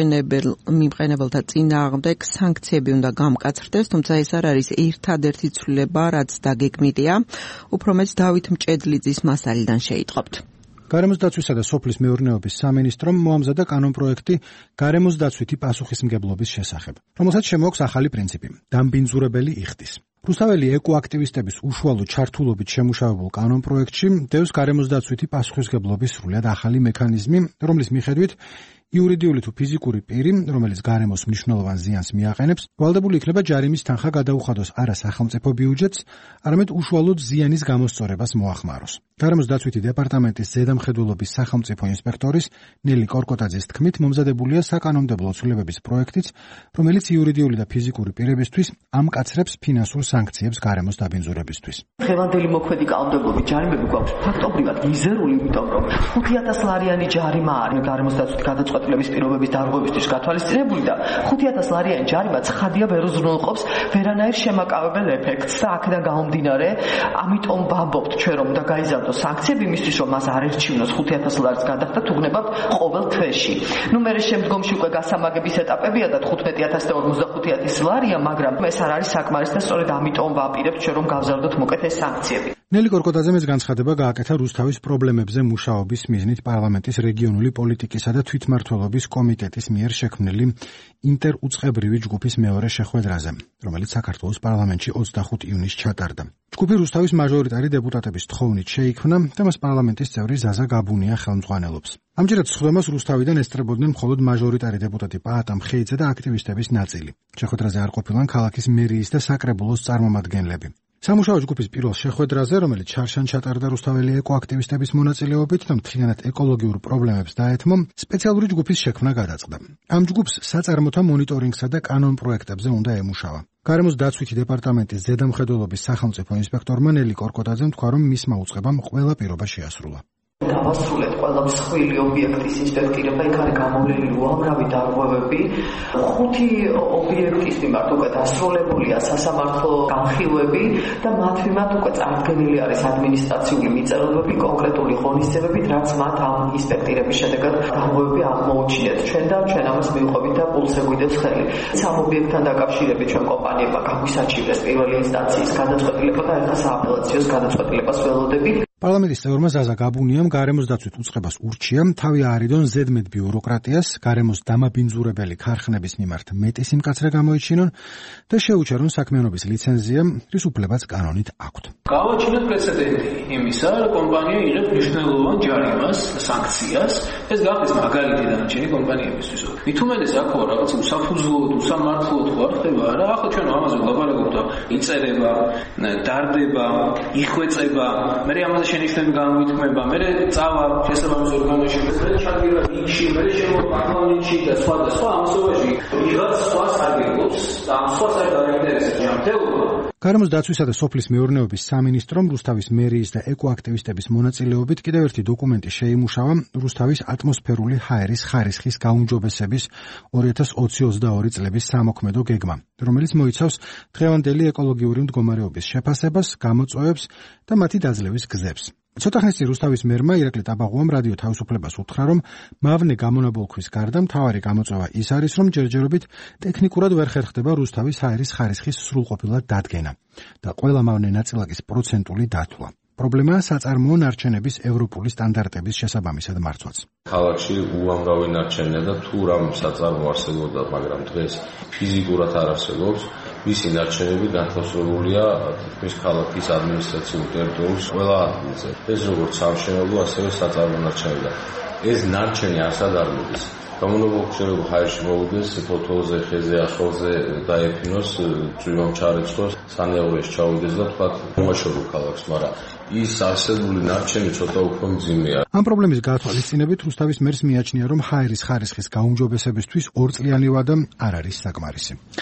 მიმყენებელთა წინააღმდეგ სანქციები უნდა გამკაცრდეს, თუმცა ეს არ არის ერთადერთი ცვლილება, რაც დაგეგმილია. უფრო მეც დავით მჭედლიძის მასალიდან შეიტყობთ. გარემოს დაცვისა და სოფლის მეურნეობის სამინისტრომ მოამზადა კანონპროექტი გარემოს დაცვითი პასუხისმგებლობის შესახებ, რომელსაც შემოაქვს ახალი პრინციპი: დამბინძურებელი იხდის. რუსთაველი ეკოაქტივისტების უშუალო ჩართულობით შემუშავებულ კანონპროექტში დევს გარემოს დაცვითი პასუხისმგებლობის სრულად ახალი მექანიზმი, რომლის მიხედვით იურიდიული თუ ფიზიკური პირი, რომელიც გარემოს მნიშვნელოვან ზიანს მიაყენებს, ვალდებული იქნება ჯარიმის თანხა გადაუხადოს არა სახელმწიფო ბიუჯეტს, არამედ უშუალოდ ზიანის გამოსწორებას მოახმაროს. გარემოს დაცვითი დეპარტამენტის ზედამხედველობის სახელმწიფო ინსპექტორის ნელი კორკოტაძის თქმით, მომზადებულია საკანონმდებლო ცვლილებების პროექტიც, რომელიც იურიდიული და ფიზიკური პირებისთვის ამკაცრებს ფინანსურ სანქციებს გარემოს დაბინძურებისთვის. დღევანდელი მოქმედი კანონმდებლობის ჯარიმები გვაქვს ფაქტობრივად მიზერული, იმიტომ რომ ხუთი ათას ლარიანი ჯარიმა არის გარემოს დაცვითი გადაწყვეტილების პირობების დარღვევისთვის გათვალისწინებული და ხუთი ათას ლარიანი ჯარიმა ცხადია ვერ უზრუნველყოფს ვერანაირ შემაკავებელ ეფექტს და აქედან გამომდინარე, ამიტომ ვამბობთ ჩვენ რომ უნდა გაიზარდოს სანქციები იმისთვის რომ მას არ ერჩივნოს ხუთი ათას ლარის გადახდა თუ გნებავთ ყოველ თვეში. ნუ მერე შემდგომში უკვე გასამაგების ეტაპებია და თხუთმეტი ათასი და ორმოცდახუთი ათასი ლარია, მაგრამ ეს არ არის საკმარისი და სწორედ ამიტომ ვაპირებთ ჩვენ რომ გავზარდოთ მოკეთ ეს სანქციები. ნელი კორკოტაძემ ეს განცხადება გააკეთა რუსთავის პრობლემებზე მუშაობის მიზნით პარლამენტის რეგიონული პოლიტიკისა და თვითმმართველობის კომიტეტის მიერ შექმნილი ინტერუწყებრივი ჯგუფის მეორე შეხვედრაზე, რომელიც საქართველოს პარლამენტში ოცდახუთი ივნისს ჩატარდა. ჯგუფი რუსთავის მაჟორიტარი დეპუტატების თხოვნით შეიქმნა და მას პარლამენტის წევრი ზაზა გაბუნია ხელმძღვანელობს. ამჯერად სხდომას რუსთავიდან ესწრებოდნენ მხოლოდ მაჟორიტარი დეპუტატი პაატა მხეიძე და აქტივისტების ნაწილი. შეხვედრაზე არ ყოფილან ქალაქის მერიის და საკრებულოს წარმომადგენლები. სამუშაო ჯგუფის პირველ შეხვედრაზე, რომელიც შარშან ჩატარდა რუსთაველი ეკოაქტივისტების მონაწილეობით და მთლიანად ეკოლოგიურ პრობლემებს დაეთმო, სპეციალური ჯგუფის შექმნა გადაწყდა. ამ ჯგუფს საწარმოთა მონიტორინგსა და კანონპროექტებზე უნდა ემუშავა. გარემოს დაცვითი დეპარტამენტის ზედამხედველობის სახელმწიფო ინსპექტორმა ნელი კორკოტაძემ თქვა, რომ მისმა უწყებამ ყველა პირობა შეასრულა. დავასრულეთ ყველა მსხვილი ობიექტის ინსპექტირება, იქ არის გამოვლენილი უამრავი დარღვევები. ხუთი ობიექტის მიმართ უკვე დასრულებულია სასამართლო განხილვები და მათ მიმართ უკვე წარდგენილი არის ადმინისტრაციული მიწელებები, კონკრეტული ღონისძიებებით, რაც მათ ამ ინსპექტირების შედეგად დარღვევები აღმოუჩინეთ. ჩვენ და ჩვენ ამას მივყვებით და პულს ეგვიდებს ხელი. სამ ობიექტთან დაკავშირებით ჩვენ კომპანიებმა გაგვისაჩივრეს პირველი ინსტანციის გადაწყვეტილება და ახლა სააპელაციოს გადაწყვეტილებას ველოდებით. პარლამენტის წევრმა ზაზა გაბუნიამ გარემოს დაცვით უწყებას ურჩია თავი აარიდონ ზედმეტ ბიუროკრატიას, გარემოს დამაბინძურებელი ქარხნების მიმართ მეტი სიმკაცრე გამოიჩინონ და შეუჩერონ საქმიანობის ლიცენზია, რის უფლებაც კანონით აქვთ. გავაჩინოთ პრეცედენტი იმისა, რომ კომპანია იღებს მნიშვნელოვან ჯარიმას, სანქციას, ეს გახდეს მაგალითი დანარჩენი კომპანიებისთვის. მით უმეტეს აქ რაღაც უსაფუძვლოდ, უსამართლოდ ხო არ ხდება რა, ახლა ჩვენ ამაზე ვლაპარაკობთ და იწერება, დარდება, იხვეწება, მე ამაზე შენიშვნები გამოითქმება, მე წავა შესაბამის ორგანოში, მე ჩადგება იქში, მე შემოვა პარლამენტში და სხვა და სხვა ამასობაში ვიღაც სხვა სარგებლობს და ამ სხვა საინტერესო ჯანმრთელობა. გარემოს დაცვისა და სოფლის მეურნეობის სამინისტრომ რუსთავის მერიის და ეკოაქტივისტების მონაწილეობით კიდევ ერთი დოკუმენტი შეიმუშავა რუსთავის ატმოსფერული ჰაერის ხარისხის გაუმჯობესების ორი ათას ოცი ოცდაორი წლების სამოქმედო გეგმა, რომელიც მოიცავს დღევანდელი ეკოლოგიური მდგომარეობის შეფასებას, გამოწვევებს და მათი დაძლევის გზებს. ცოტა ხნის წინ რუსთავის მერმა ირაკლი ტაბაღუამ რადიო თავისუფლებას უთხრა, რომ მავნე გამონაბოლქვის გარდა მთავარი გამოწვევა ის არის, რომ ჯერჯერობით ტექნიკურად ვერ ხერხდება რუსთავის ჰაერის ხარისხის სრულყოფილად დადგენა და ყველა მავნე ნაწილაკის პროცენტული დათვლა. პრობლემაა საწარმოო ნარჩენების ევროპული სტანდარტების შესაბამისად მარცვაც. ქალაქში უამრავი ნარჩენია და თუ რამ საწარმო არსებობდა, მაგრამ დღეს ფიზიკურად არ არსებობს. მისი ნარჩენები განთავსებულია თითქმის ქალაქის ადმინისტრაციულ ტერიტორიულ ყველა ადგილზე. ეს როგორც სამშენებლო, ასევე საწარმო ნარჩენებია. ეს ნარჩენი არსად არ მოდის. გამონაბოლქვი ჰაერში მოვიდეს, ფოთოლზე, ხეზე, ახალზე დაეფინოს, წვიმამ ჩარეცხოს, სანეაურეში ჩავიდეს და თქვა მომაშორო ქალაქს, მაგრამ ის არსებული ნარჩენი ცოტა უფრო მძიმეა. ამ პრობლემის გათვალისწინებით რუსთავის მერს მიაჩნია, რომ ჰაერის ხარისხის გაუმჯობესებისთვის ორწლიანი ვადა არ არის საკმარისი.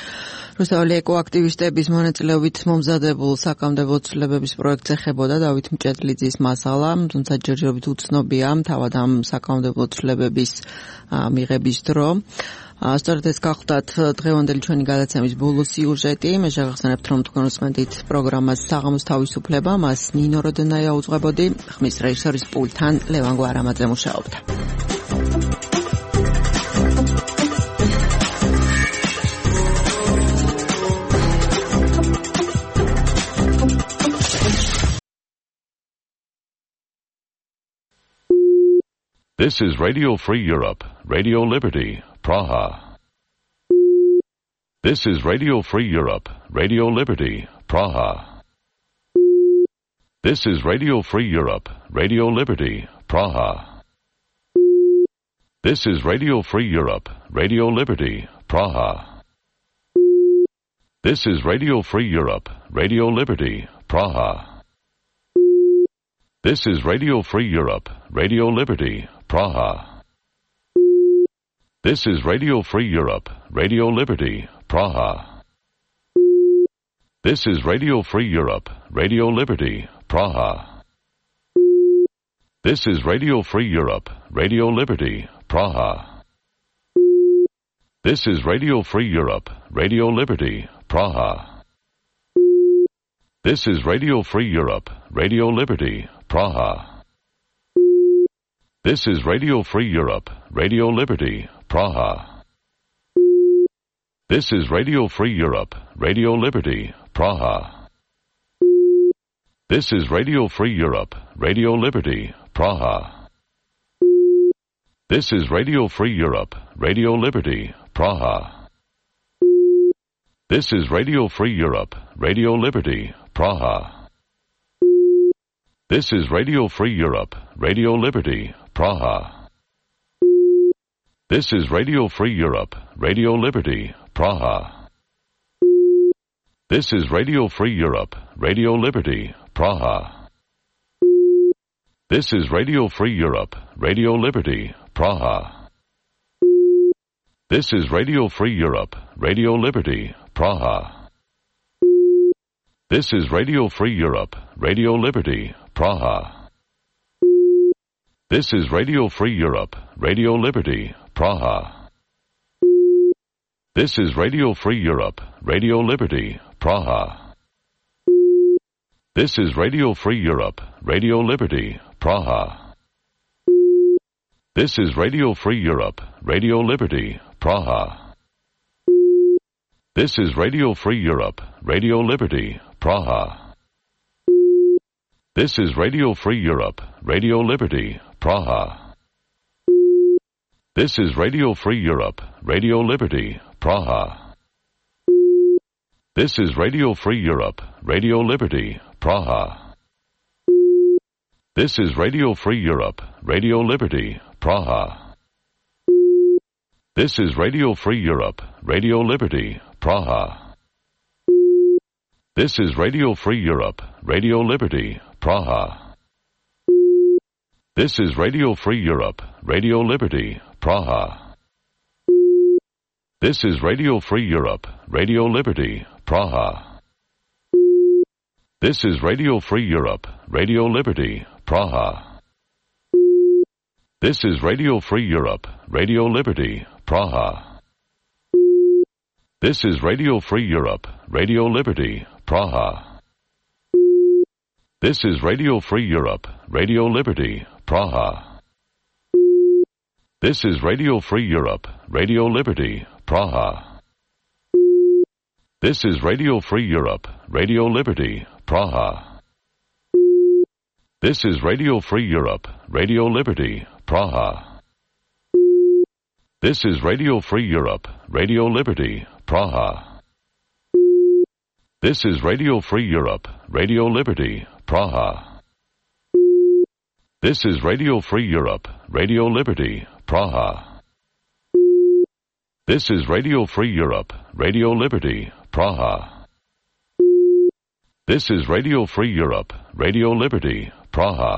რუსთაველი ეკოაქტივისტების მონაწილეობით მომზადებულ საკამდევო ცვლილებების პროექტს ეხებოდა დავით მჭედლიძის მასალა, თუმცა ჯერჯერობით უცნობია თავად ამ საკამდევო ცვლილებების მიღების დრო. სწორედ ეს გახლდათ დღევანდელი ჩვენი გადაცემის ბოლო სიუჟეტი. მე შეგახსენებთ, რომ თქვენ უსმენთ პროგრამას საღამოს თავისუფლება, მას ნინო როდენაია უძღვებოდი, ხმის რეჟისორის პულტთან ლევან გვარამაძე მუშაობდა. This is Radio Free Europe, Radio Liberty, Praha. This is Radio Free Europe, Radio Liberty, Praha. This is Radio Free Europe, Radio Liberty, Praha. This is Radio Free Europe, Radio Liberty, Praha. This is Radio Free Europe, Radio Liberty, Praha. This is Radio Free Europe, Radio Liberty, Praha. This is Radio Free Europe, Radio Liberty, Praha. This is Radio Free Europe, Radio Liberty, Praha. This is Radio Free Europe, Radio Liberty, Praha. This is Radio Free Europe, Radio Liberty, Praha. This is Radio Free Europe, Radio Liberty, Praha. This is Radio Free Europe, Radio Liberty, Praha. This is Radio Free Europe, Radio Liberty, Praha. This is Radio Free Europe, Radio Liberty, Praha. This is Radio Free Europe, Radio Liberty, Praha. This is Radio Free Europe, Radio Liberty, Praha. This is Radio Free Europe, Radio Liberty, Praha. This is Radio Free Europe, Radio Liberty, Praha. This is Radio Free Europe, Radio Liberty, Praha. This is Radio Free Europe, Radio Liberty, Praha. This is Radio Free Europe, Radio Liberty, Praha. This is Radio Free Europe, Radio Liberty, Praha. This is Radio Free Europe, Radio Liberty, Praha. This is Radio Free Europe, Radio Liberty, Praha. This is Radio Free Europe, Radio Liberty, Praha. This is Radio Free Europe, Radio Liberty, Praha. This is Radio Free Europe, Radio Liberty, Praha. This is Radio Free Europe, Radio Liberty, Praha. This is Radio Free Europe, Radio Liberty, Praha. This is Radio Free Europe, Radio Liberty, Praha. This is Radio Free Europe, Radio Liberty, Praha. This is Radio Free Europe, Radio Liberty, Praha. This is Radio Free Europe, Radio Liberty, Praha. This is Radio Free Europe, Radio Liberty, Praha. This is Radio Free Europe, Radio Liberty, Praha. This is Radio Free Europe, Radio Liberty, Praha. This is Radio Free Europe, Radio Liberty, Praha. This is Radio Free Europe, Radio Liberty, Praha. This is Radio Free Europe, Radio Liberty, Praha. This is Radio Free Europe, Radio Liberty, Praha. This is Radio Free Europe, Radio Liberty, Praha. This is Radio Free Europe, Radio Liberty, Praha. This is Radio Free Europe, Radio Liberty, Praha. This is Radio Free Europe, Radio Liberty, Praha. This is Radio Free Europe, Radio Liberty, Praha. This is Radio Free Europe, Radio Liberty, Praha. This is Radio Free Europe, Radio Liberty, Praha.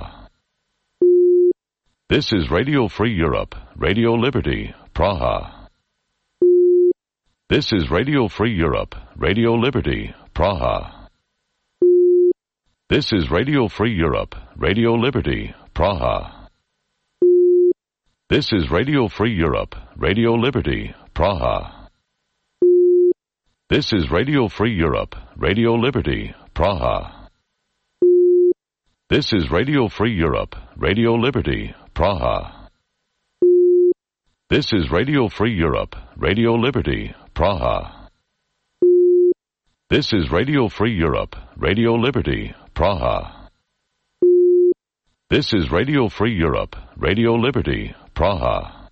This is Radio Free Europe, Radio Liberty, Praha. This is Radio Free Europe, Radio Liberty, Praha. This is Radio Free Europe, Radio Liberty, Praha. This is Radio Free Europe, Radio Liberty, Praha. This is Radio Free Europe, Radio Liberty, Praha. This is Radio Free Europe, Radio Liberty, Praha. This is Radio Free Europe, Radio Liberty, Praha. This is Radio Free Europe, Radio Liberty, Praha. This is Radio Free Europe, Radio Liberty, Praha.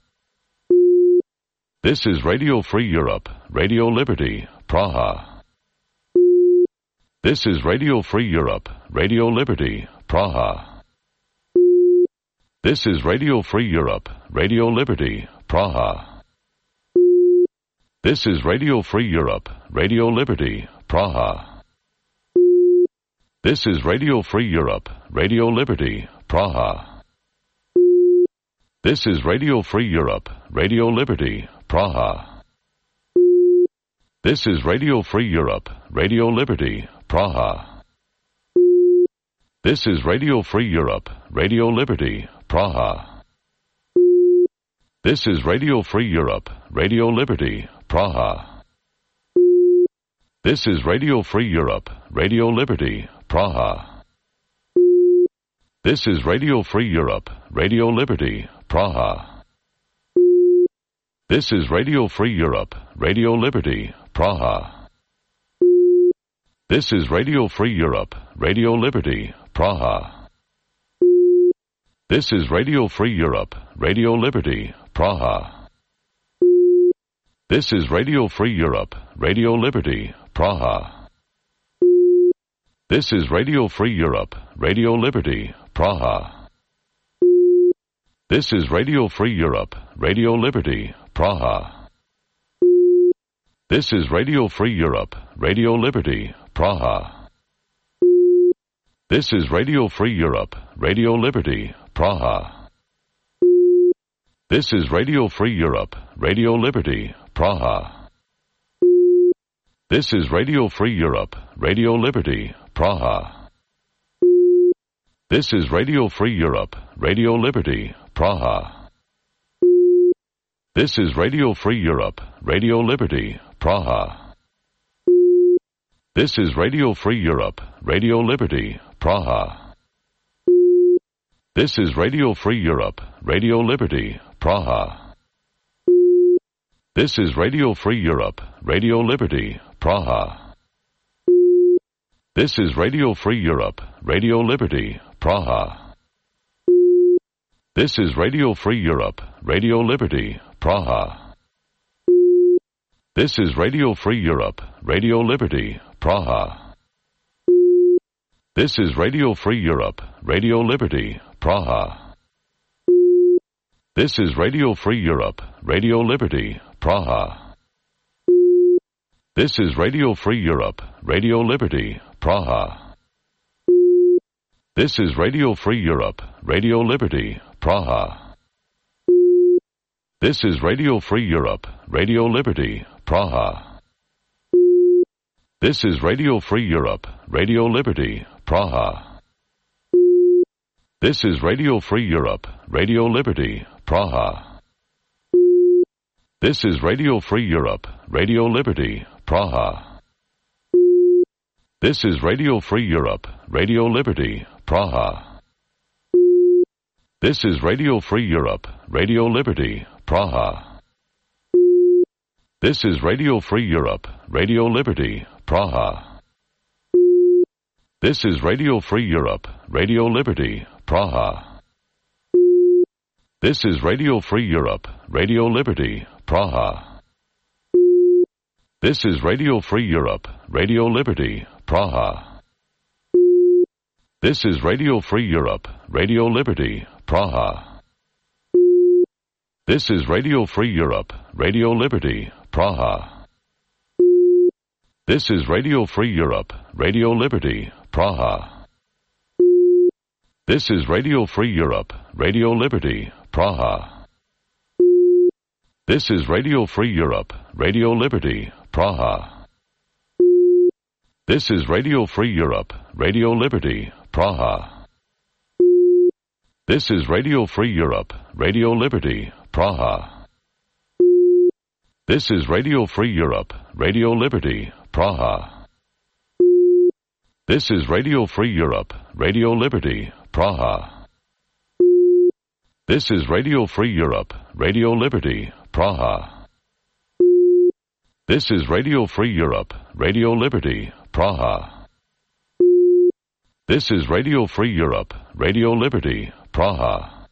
This is Radio Free Europe, Radio Liberty, Praha. This is Radio Free Europe, Radio Liberty, Praha. This is Radio Free Europe, Radio Liberty, Praha. This is Radio Free Europe, Radio Liberty, Praha. This is Radio Free Europe, Radio Liberty, Praha. This is Radio Free Europe, Radio Liberty, Praha. This is Radio Free Europe, Radio Liberty, Praha. This is Radio Free Europe, Radio Liberty, Praha. This is Radio Free Europe, Radio Liberty, Praha. This is Radio Free Europe, Radio Liberty, Praha. This is Radio Free Europe, Radio Liberty, Praha. This is Radio Free Europe, Radio Liberty, Praha. This is Radio Free Europe, Radio Liberty, Praha. This is Radio Free Europe, Radio Liberty, Praha. This is Radio Free Europe, Radio Liberty, Praha. This is Radio Free Europe, Radio Liberty, Praha. This is Radio Free Europe, Radio Liberty, Praha. This is Radio Free Europe, Radio Liberty, Praha. This is Radio Free Europe, Radio Liberty, Praha. This is Radio Free Europe, Radio Liberty, Praha. This is Radio Free Europe, Radio Liberty, Praha. This is Radio Free Europe, Radio Liberty, Praha. This is Radio Free Europe, Radio Liberty, Praha. This is Radio Free Europe, Radio Liberty, Praha. This is Radio Free Europe, Radio Liberty, Praha. This is Radio Free Europe, Radio Liberty, Praha. This is Radio Free Europe, Radio Liberty, Praha. This is Radio Free Europe, Radio Liberty, Praha. This is Radio Free Europe, Radio Liberty, Praha. This is Radio Free Europe, Radio Liberty, Praha. This is Radio Free Europe, Radio Liberty, Praha. This is Radio Free Europe, Radio Liberty, Praha. This is Radio Free Europe, Radio Liberty, Praha. This is Radio Free Europe, Radio Liberty, Praha. This is Radio Free Europe, Radio Liberty, Praha. This is Radio Free Europe, Radio Liberty, Praha. This is Radio Free Europe, Radio Liberty, Praha. This is Radio Free Europe, Radio Liberty, Praha. This is Radio Free Europe, Radio Liberty, Praha. This is Radio Free Europe, Radio Liberty, Praha. This is Radio Free Europe, Radio Liberty, Praha. This is Radio Free Europe, Radio Liberty, Praha. This is Radio Free Europe, Radio Liberty, Praha. This is Radio Free Europe, Radio Liberty, Praha. This is Radio Free Europe, Radio Liberty, Praha. This is Radio Free Europe, Radio Liberty, Praha. This is Radio Free Europe, Radio Liberty, Praha. This is Radio Free Europe, Radio Liberty, Praha. This is Radio Free Europe, Radio Liberty, Praha. This is Radio Free Europe, Radio Liberty, Praha. This is Radio Free Europe, Radio Liberty, Praha. This is Radio Free Europe, Radio Liberty, Praha. This is Radio Free Europe, Radio Liberty, Praha. This is Radio Free Europe, Radio Liberty, Praha. This is Radio Free Europe, Radio Liberty, Praha.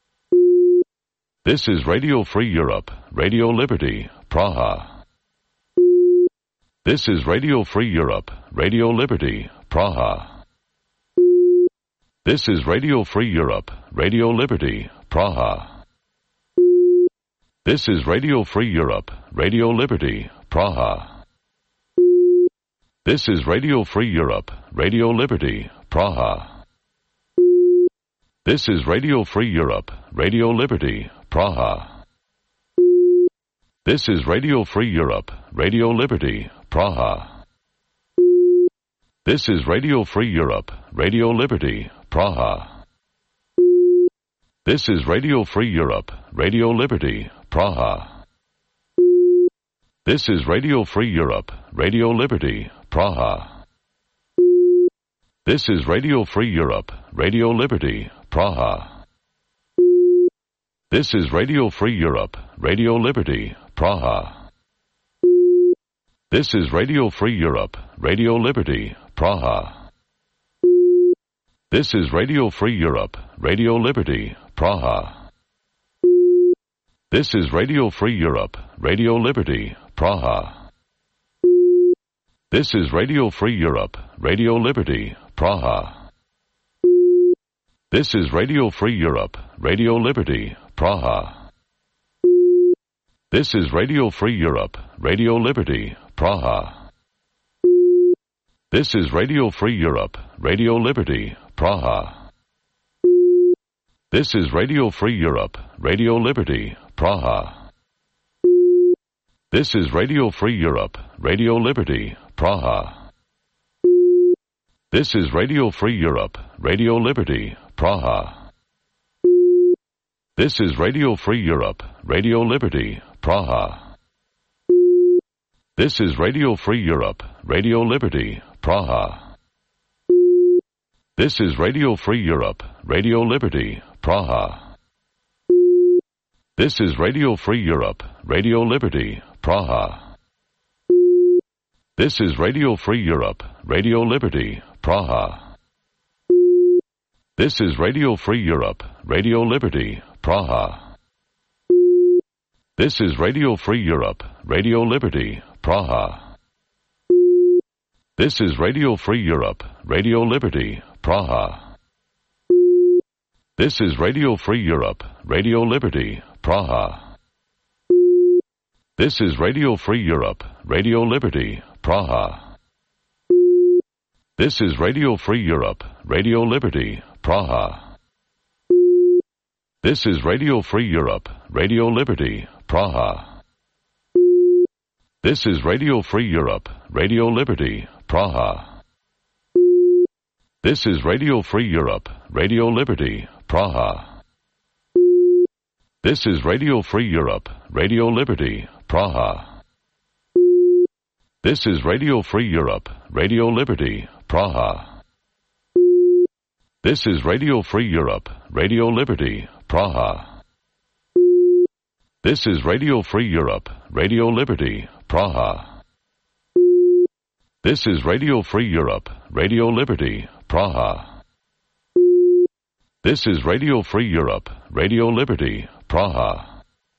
This is Radio Free Europe, Radio Liberty, Praha. This is Radio Free Europe, Radio Liberty, Praha. This is Radio Free Europe, Radio Liberty, Praha. This is Radio Free Europe, Radio Liberty, Praha. This is Radio Free Europe, Radio Liberty, Praha. This is Radio Free Europe, Radio Liberty, Praha. This is Radio Free Europe, Radio Liberty, Praha. This is Radio Free Europe, Radio Liberty, Praha. This is Radio Free Europe, Radio Liberty, Praha. This is Radio Free Europe, Radio Liberty, Praha. This is Radio Free Europe, Radio Liberty, Praha. This is Radio Free Europe, Radio Liberty, Praha. This is Radio Free Europe, Radio Liberty, Praha. This is Radio Free Europe, Radio Liberty, Praha. This is Radio Free Europe, Radio Liberty, Praha. This is Radio Free Europe, Radio Liberty, Praha. This is Radio Free Europe, Radio Liberty, Praha. This is Radio Free Europe, Radio Liberty, Praha. This is Radio Free Europe, Radio Liberty, Praha. This is Radio Free Europe, Radio Liberty, Praha. This is Radio Free Europe, Radio Liberty, Praha. This is Radio Free Europe, Radio Liberty, Praha. This is Radio Free Europe, Radio Liberty, Praha. This is Radio Free Europe, Radio Liberty, Praha. This is Radio Free Europe, Radio Liberty, Praha. This is Radio Free Europe, Radio Liberty, Praha. This is Radio Free Europe, Radio Liberty, Praha. This is Radio Free Europe, Radio Liberty, Praha. This is Radio Free Europe, Radio Liberty, Praha. This is Radio Free Europe, Radio Liberty, Praha. This is Radio Free Europe, Radio Liberty, Praha. This is Radio Free Europe, Radio Liberty, Praha. This is Radio Free Europe, Radio Liberty, Praha. This is Radio Free Europe, Radio Liberty, Praha. This is Radio Free Europe, Radio Liberty, Praha. This is Radio Free Europe, Radio Liberty, Praha. This is Radio Free Europe, Radio Liberty, Praha. This is Radio Free Europe, Radio Liberty, Praha. This is Radio Free Europe, Radio Liberty, Praha. This is Radio Free Europe, Radio Liberty, Praha. This is Radio Free Europe, Radio Liberty, Praha. This is Radio Free Europe, Radio Liberty, Praha.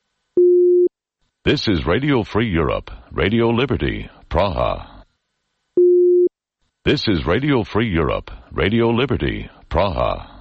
This is Radio Free Europe, Radio Liberty, Praha. This is Radio Free Europe, Radio Liberty, Praha.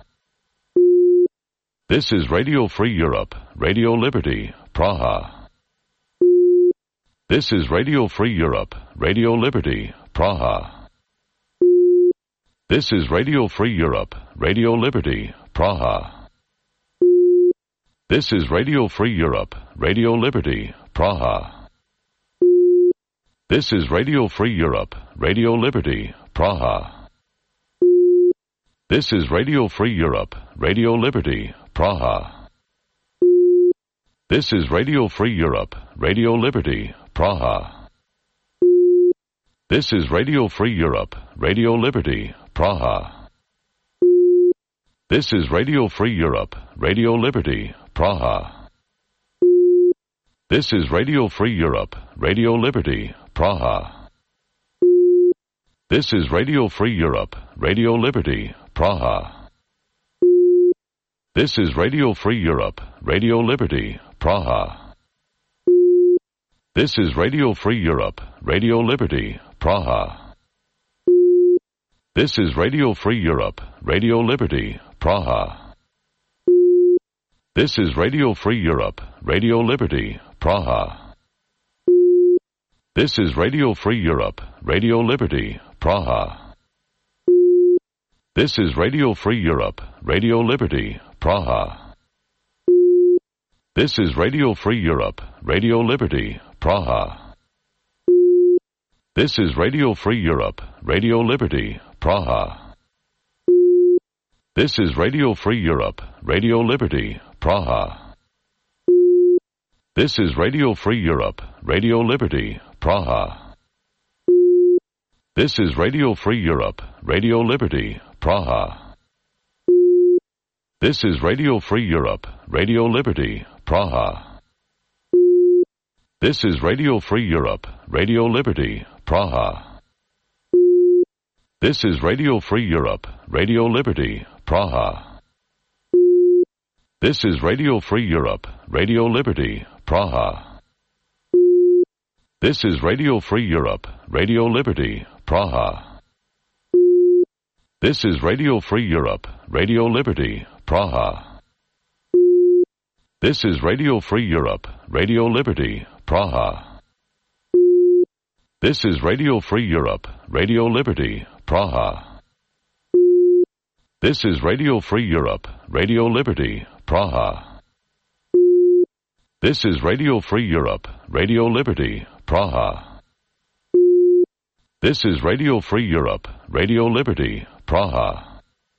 This is Radio Free Europe, Radio Liberty, Praha. This is Radio Free Europe, Radio Liberty, Praha. This is Radio Free Europe, Radio Liberty, Praha. This is Radio Free Europe, Radio Liberty, Praha. This is Radio Free Europe, Radio Liberty, Praha. This is Radio Free Europe, Radio Liberty, Praha. This is Radio Free Europe, Radio Liberty, Praha. This is Radio Free Europe, Radio Liberty, Praha. This is Radio Free Europe, Radio Liberty, Praha. This is Radio Free Europe, Radio Liberty, Praha. This is Radio Free Europe, Radio Liberty, Praha. This is Radio Free Europe, Radio Liberty, Praha. This is Radio Free Europe, Radio Liberty, Praha. This is Radio Free Europe, Radio Liberty, Praha. This is Radio Free Europe, Radio Liberty, Praha. This is Radio Free Europe, Radio Liberty, Praha. This is Radio Free Europe, Radio Liberty, Praha. This is Radio Free Europe, Radio Liberty, Praha. This is Radio Free Europe, Radio Liberty, Praha. This is Radio Free Europe, Radio Liberty, Praha. This is Radio Free Europe, Radio Liberty, Praha. This is Radio Free Europe, Radio Liberty, Praha. This is Radio Free Europe, Radio Liberty, Praha. This is Radio Free Europe, Radio Liberty, Praha. This is Radio Free Europe, Radio Liberty, Praha. This is Radio Free Europe, Radio Liberty, Praha. This is Radio Free Europe, Radio Liberty, Praha. This is Radio Free Europe, Radio Liberty, Praha. This is Radio Free Europe, Radio Liberty, Praha. This is Radio Free Europe, Radio Liberty, Praha. This is Radio Free Europe, Radio Liberty, Praha. This is Radio Free Europe, Radio Liberty, Praha. This is Radio Free Europe, Radio Liberty, Praha.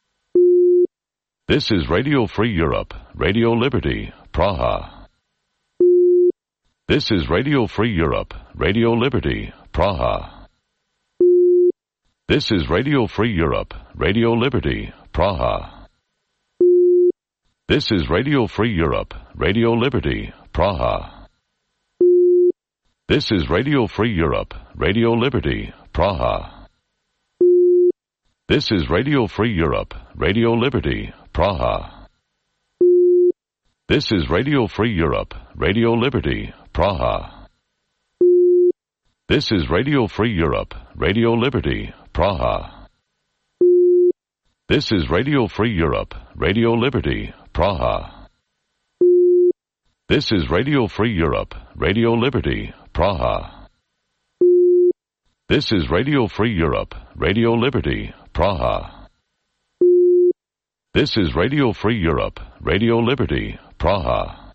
This is Radio Free Europe, Radio Liberty, Praha. This is Radio Free Europe, Radio Liberty, Praha. This is Radio Free Europe, Radio Liberty, Praha. This is Radio Free Europe, Radio Liberty, Praha. This is Radio Free Europe, Radio Liberty, Praha. This is Radio Free Europe, Radio Liberty, Praha. This is Radio Free Europe, Radio Liberty, Praha. This is Radio Free Europe, Radio Liberty, Praha. This is Radio Free Europe, Radio Liberty, Praha. This is Radio Free Europe, Radio Liberty, Praha. This is Radio Free Europe, Radio Liberty, Praha. This is Radio Free Europe, Radio Liberty, Praha.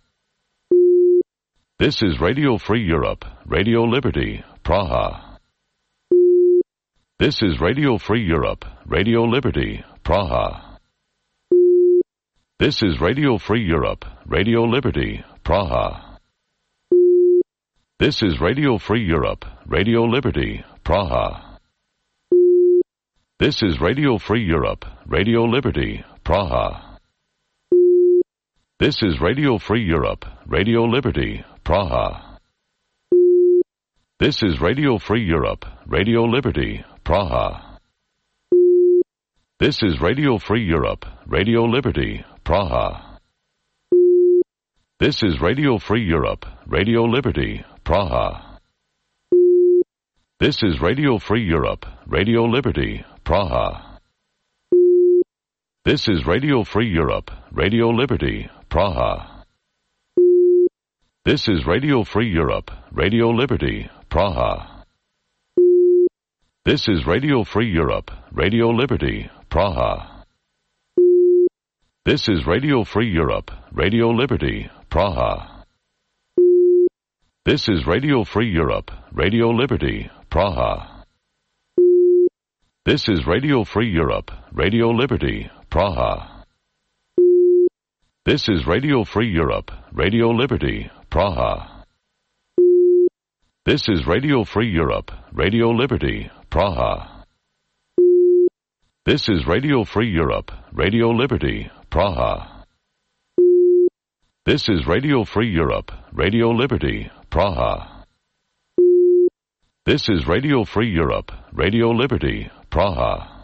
This is Radio Free Europe, Radio Liberty, Praha. This is Radio Free Europe, Radio Liberty, Praha. This is Radio Free Europe, Radio Liberty, Praha. This is Radio Free Europe, Radio Liberty, Praha. This is Radio Free Europe, Radio Liberty, Praha. This is Radio Free Europe, Radio Liberty, Praha. This is Radio Free Europe, Radio Liberty, Praha. This is Radio Free Europe, Radio Liberty, Praha. This is Radio Free Europe, Radio Liberty, Praha. This is Radio Free Europe, Radio Liberty, Praha. This is Radio Free Europe, Radio Liberty, Praha. This is Radio Free Europe, Radio Liberty, Praha. This is Radio Free Europe, Radio Liberty, Praha. This is Radio Free Europe, Radio Liberty, Praha. This is Radio Free Europe, Radio Liberty, Praha. This is Radio Free Europe, Radio Liberty, Praha. This is Radio Free Europe, Radio Liberty, Praha. This is Radio Free Europe, Radio Liberty, Praha. This is Radio Free Europe, Radio Liberty, Praha. This is Radio Free Europe, Radio Liberty, Praha. This is Radio Free Europe, Radio Liberty, Praha.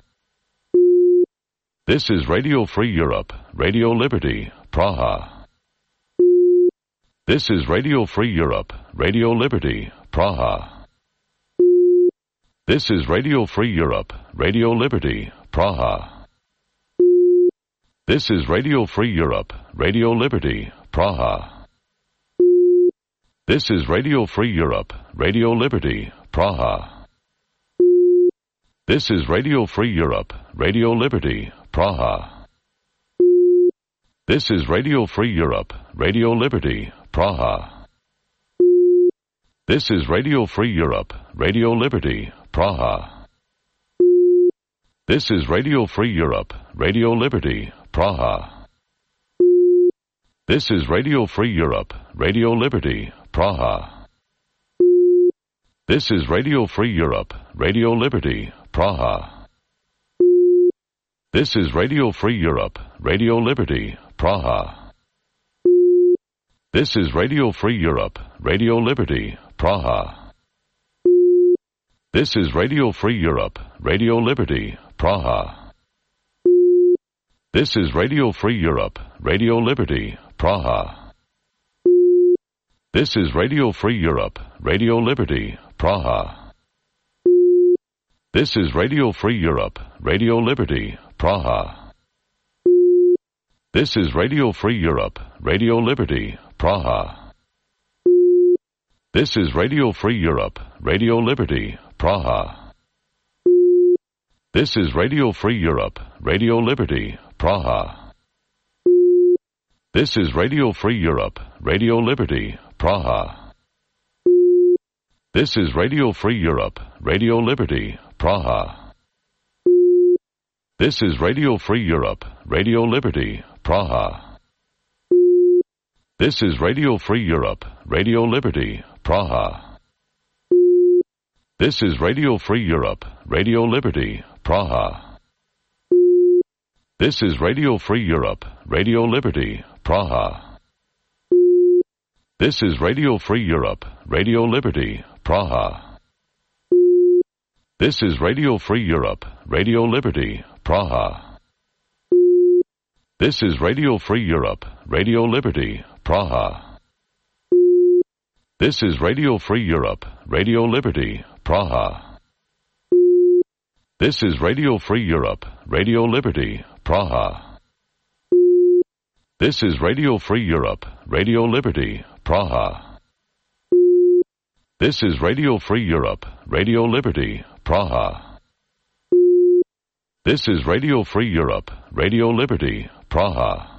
This is Radio Free Europe, Radio Liberty, Praha. This is Radio Free Europe, Radio Liberty, Praha. This is Radio Free Europe, Radio Liberty, Praha. This is Radio Free Europe, Radio Liberty, Praha. This is Radio Free Europe, Radio Liberty, Praha. This is Radio Free Europe, Radio Liberty, Praha. This is Radio Free Europe, Radio Liberty, Praha. This is Radio Free Europe, Radio Liberty, Praha. This is Radio Free Europe, Radio Liberty, Praha. This is Radio Free Europe, Radio Liberty, Praha. This is Radio Free Europe, Radio Liberty, Praha. This is Radio Free Europe, Radio Liberty, Praha. This is Radio Free Europe, Radio Liberty, Praha. This is Radio Free Europe, Radio Liberty, Praha. This is Radio Free Europe, Radio Liberty, Praha. This is Radio Free Europe, Radio Liberty, Praha. This is Radio Free Europe, Radio Liberty, Praha. This is Radio Free Europe, Radio Liberty, Praha. This is Radio Free Europe, Radio Liberty, Praha. This is Radio Free Europe, Radio Liberty, Praha. This is Radio Free Europe, Radio Liberty, Praha. This is Radio Free Europe, Radio Liberty, Praha. This is Radio Free Europe, Radio Liberty, Praha. This is Radio Free Europe, Radio Liberty, Praha. This is Radio Free Europe, Radio Liberty, Praha. This is Radio Free Europe, Radio Liberty, Praha. This is Radio Free Europe, Radio Liberty, Praha. This is Radio Free Europe, Radio Liberty, Praha. This is Radio Free Europe, Radio Liberty, Praha. This is Radio Free Europe, Radio Liberty, Praha. This is Radio Free Europe, Radio Liberty, Praha. This is Radio Free Europe, Radio Liberty, Praha. This is Radio Free Europe, Radio Liberty, Praha. This is Radio Free Europe, Radio Liberty, Praha.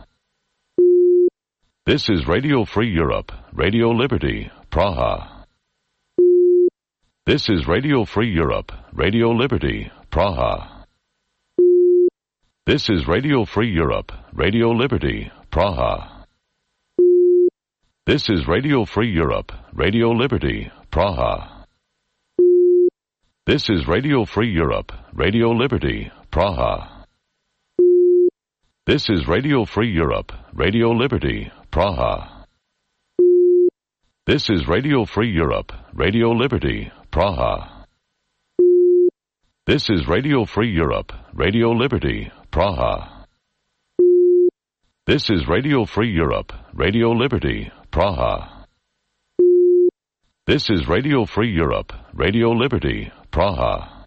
This is Radio Free Europe, Radio Liberty, Praha. This is Radio Free Europe, Radio Liberty, Praha. This is Radio Free Europe, Radio Liberty, Praha. This is Radio Free Europe, Radio Liberty, Praha. This is Radio Free Europe, Radio Liberty, Praha. This is Radio Free Europe, Radio Liberty, Praha. This is Radio Free Europe, Radio Liberty, Praha. This is Radio Free Europe, Radio Liberty, Praha. This is Radio Free Europe, Radio Liberty, Praha. This is Radio Free Europe, Radio Liberty, Praha.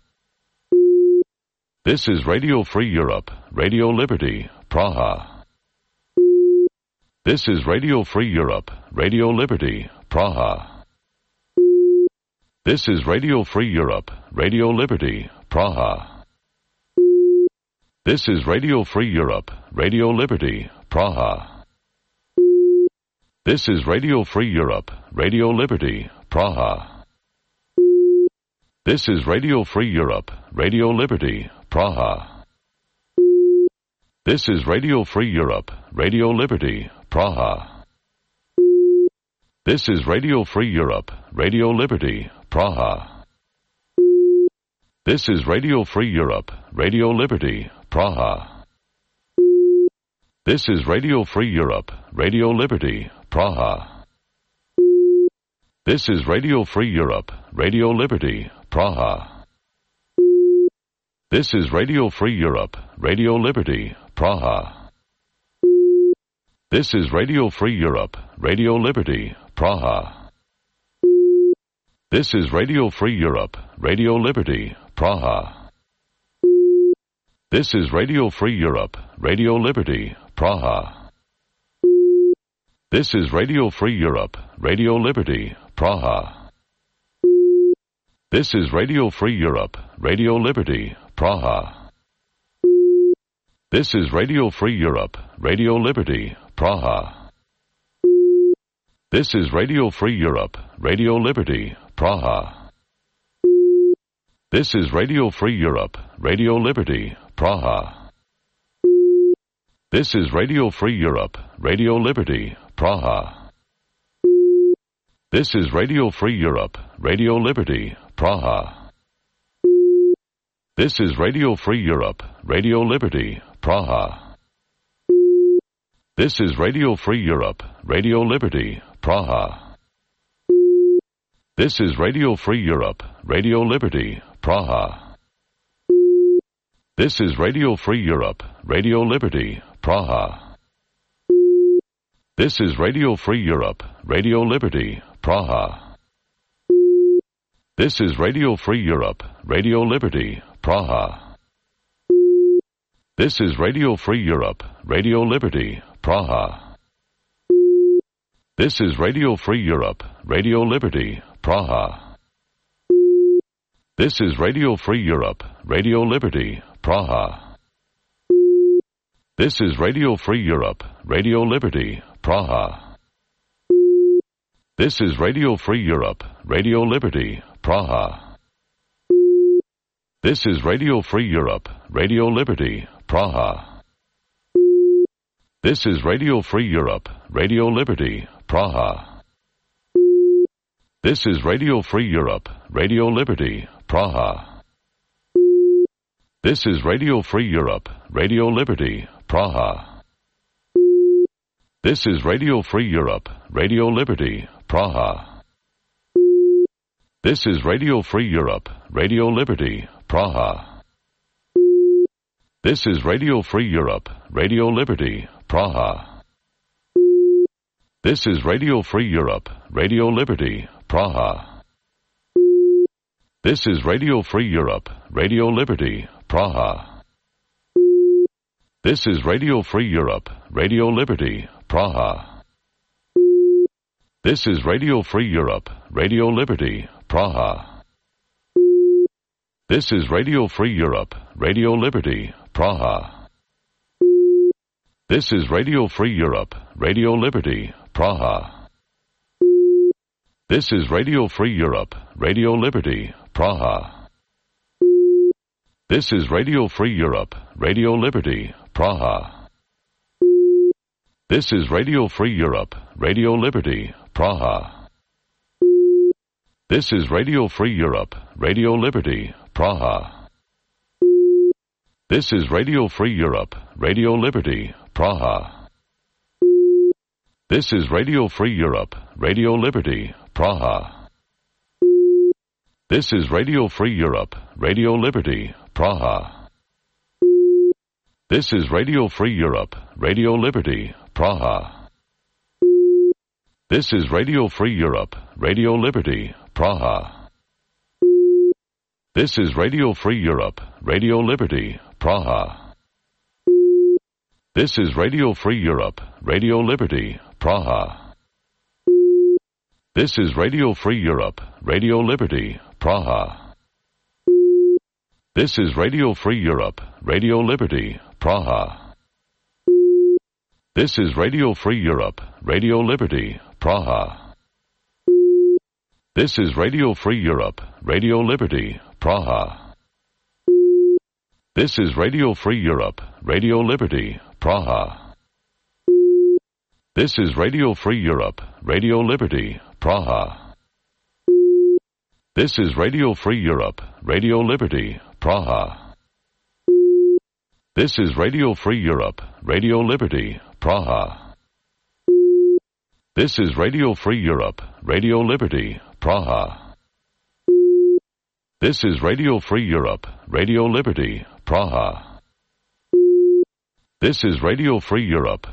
This is Radio Free Europe, Radio Liberty, Praha. This is Radio Free Europe, Radio Liberty, Praha. This is Radio Free Europe, Radio Liberty, Praha. This is Radio Free Europe, Radio Liberty, Praha. This is Radio Free Europe, Radio Liberty, Praha. This is Radio Free Europe, Radio Liberty, Praha. This is Radio Free Europe, Radio Liberty, Praha. This is Radio Free Europe, Radio Liberty, Praha. This is Radio Free Europe, Radio Liberty, Praha. This is Radio Free Europe, Radio Liberty, Praha. This is Radio Free Europe, Radio Liberty, Praha. This is Radio Free Europe, Radio Liberty, Praha. This is Radio Free Europe, Radio Liberty, Praha. This is Radio Free Europe, Radio Liberty, Praha. This is Radio Free Europe, Radio Liberty, Praha. This is Radio Free Europe, Radio Liberty, Praha. This is Radio Free Europe, Radio Liberty, Praha. This is Radio Free Europe, Radio Liberty, Praha. This is Radio Free Europe, Radio Liberty, Praha. This is Radio Free Europe, Radio Liberty, Praha. This is Radio Free Europe, Radio Liberty, Praha. This is Radio Free Europe, Radio Liberty, Praha. This is Radio Free Europe, Radio Liberty, Praha. This is Radio Free Europe, Radio Liberty, Praha. This is Radio Free Europe, Radio Liberty, Praha. This is Radio Free Europe, Radio Liberty, Praha. This is Radio Free Europe, Radio Liberty, Praha. This is Radio Free Europe, Radio Liberty, Praha. This is Radio Free Europe, Radio Liberty, Praha. This is Radio Free Europe, Radio Liberty, Praha. This is Radio Free Europe, Radio Liberty, Praha. This is Radio Free Europe, Radio Liberty, Praha. This is Radio Free Europe, Radio Liberty, Praha. This is Radio Free Europe, Radio Liberty, Praha. This is Radio Free Europe, Radio Liberty, Praha. This is Radio Free Europe, Radio Liberty, Praha. This is Radio Free Europe, Radio Liberty, Praha. This is Radio Free Europe, Radio Liberty, Praha. This is Radio Free Europe, Radio Liberty, Praha. This is Radio Free Europe, Radio Liberty, Praha. This is Radio Free Europe, Radio Liberty, Praha. This is Radio Free Europe, Radio Liberty, Praha. This is Radio Free Europe, Radio Liberty, Praha. This is Radio Free Europe, Radio Liberty, Praha. This is Radio Free Europe, Radio Liberty, Praha. This is Radio Free Europe, Radio Liberty, Praha. This is Radio Free Europe, Radio Liberty, Praha. This is Radio Free Europe, Radio Liberty, Praha. This is Radio Free Europe, Radio Liberty, Praha. This is Radio Free Europe, Radio Liberty, Praha. This is Radio Free Europe, Radio Liberty, Praha. This is Radio Free Europe, Radio Liberty, Praha. This is Radio Free Europe, Radio Liberty, Praha. This is Radio Free Europe, Radio Liberty, Praha. This is Radio Free Europe, Radio Liberty, Praha. This is Radio Free Europe, Radio Liberty, Praha. This is Radio Free Europe, Radio Liberty, Praha. This is Radio Free Europe, Radio Liberty, Praha. This is Radio Free Europe, Radio Liberty, Praha. This is Radio Free Europe, Radio Liberty, Praha. This is Radio Free Europe, Radio Liberty, Praha. This is Radio Free Europe, Radio Liberty, Praha. This is Radio Free Europe, Radio Liberty, Praha. This is Radio Free Europe, Radio Liberty, Praha. This is Radio Free Europe, Radio Liberty, Praha. This is Radio Free Europe, Radio Liberty, Praha. This is Radio Free Europe, Radio Liberty, Praha. This is Radio Free Europe,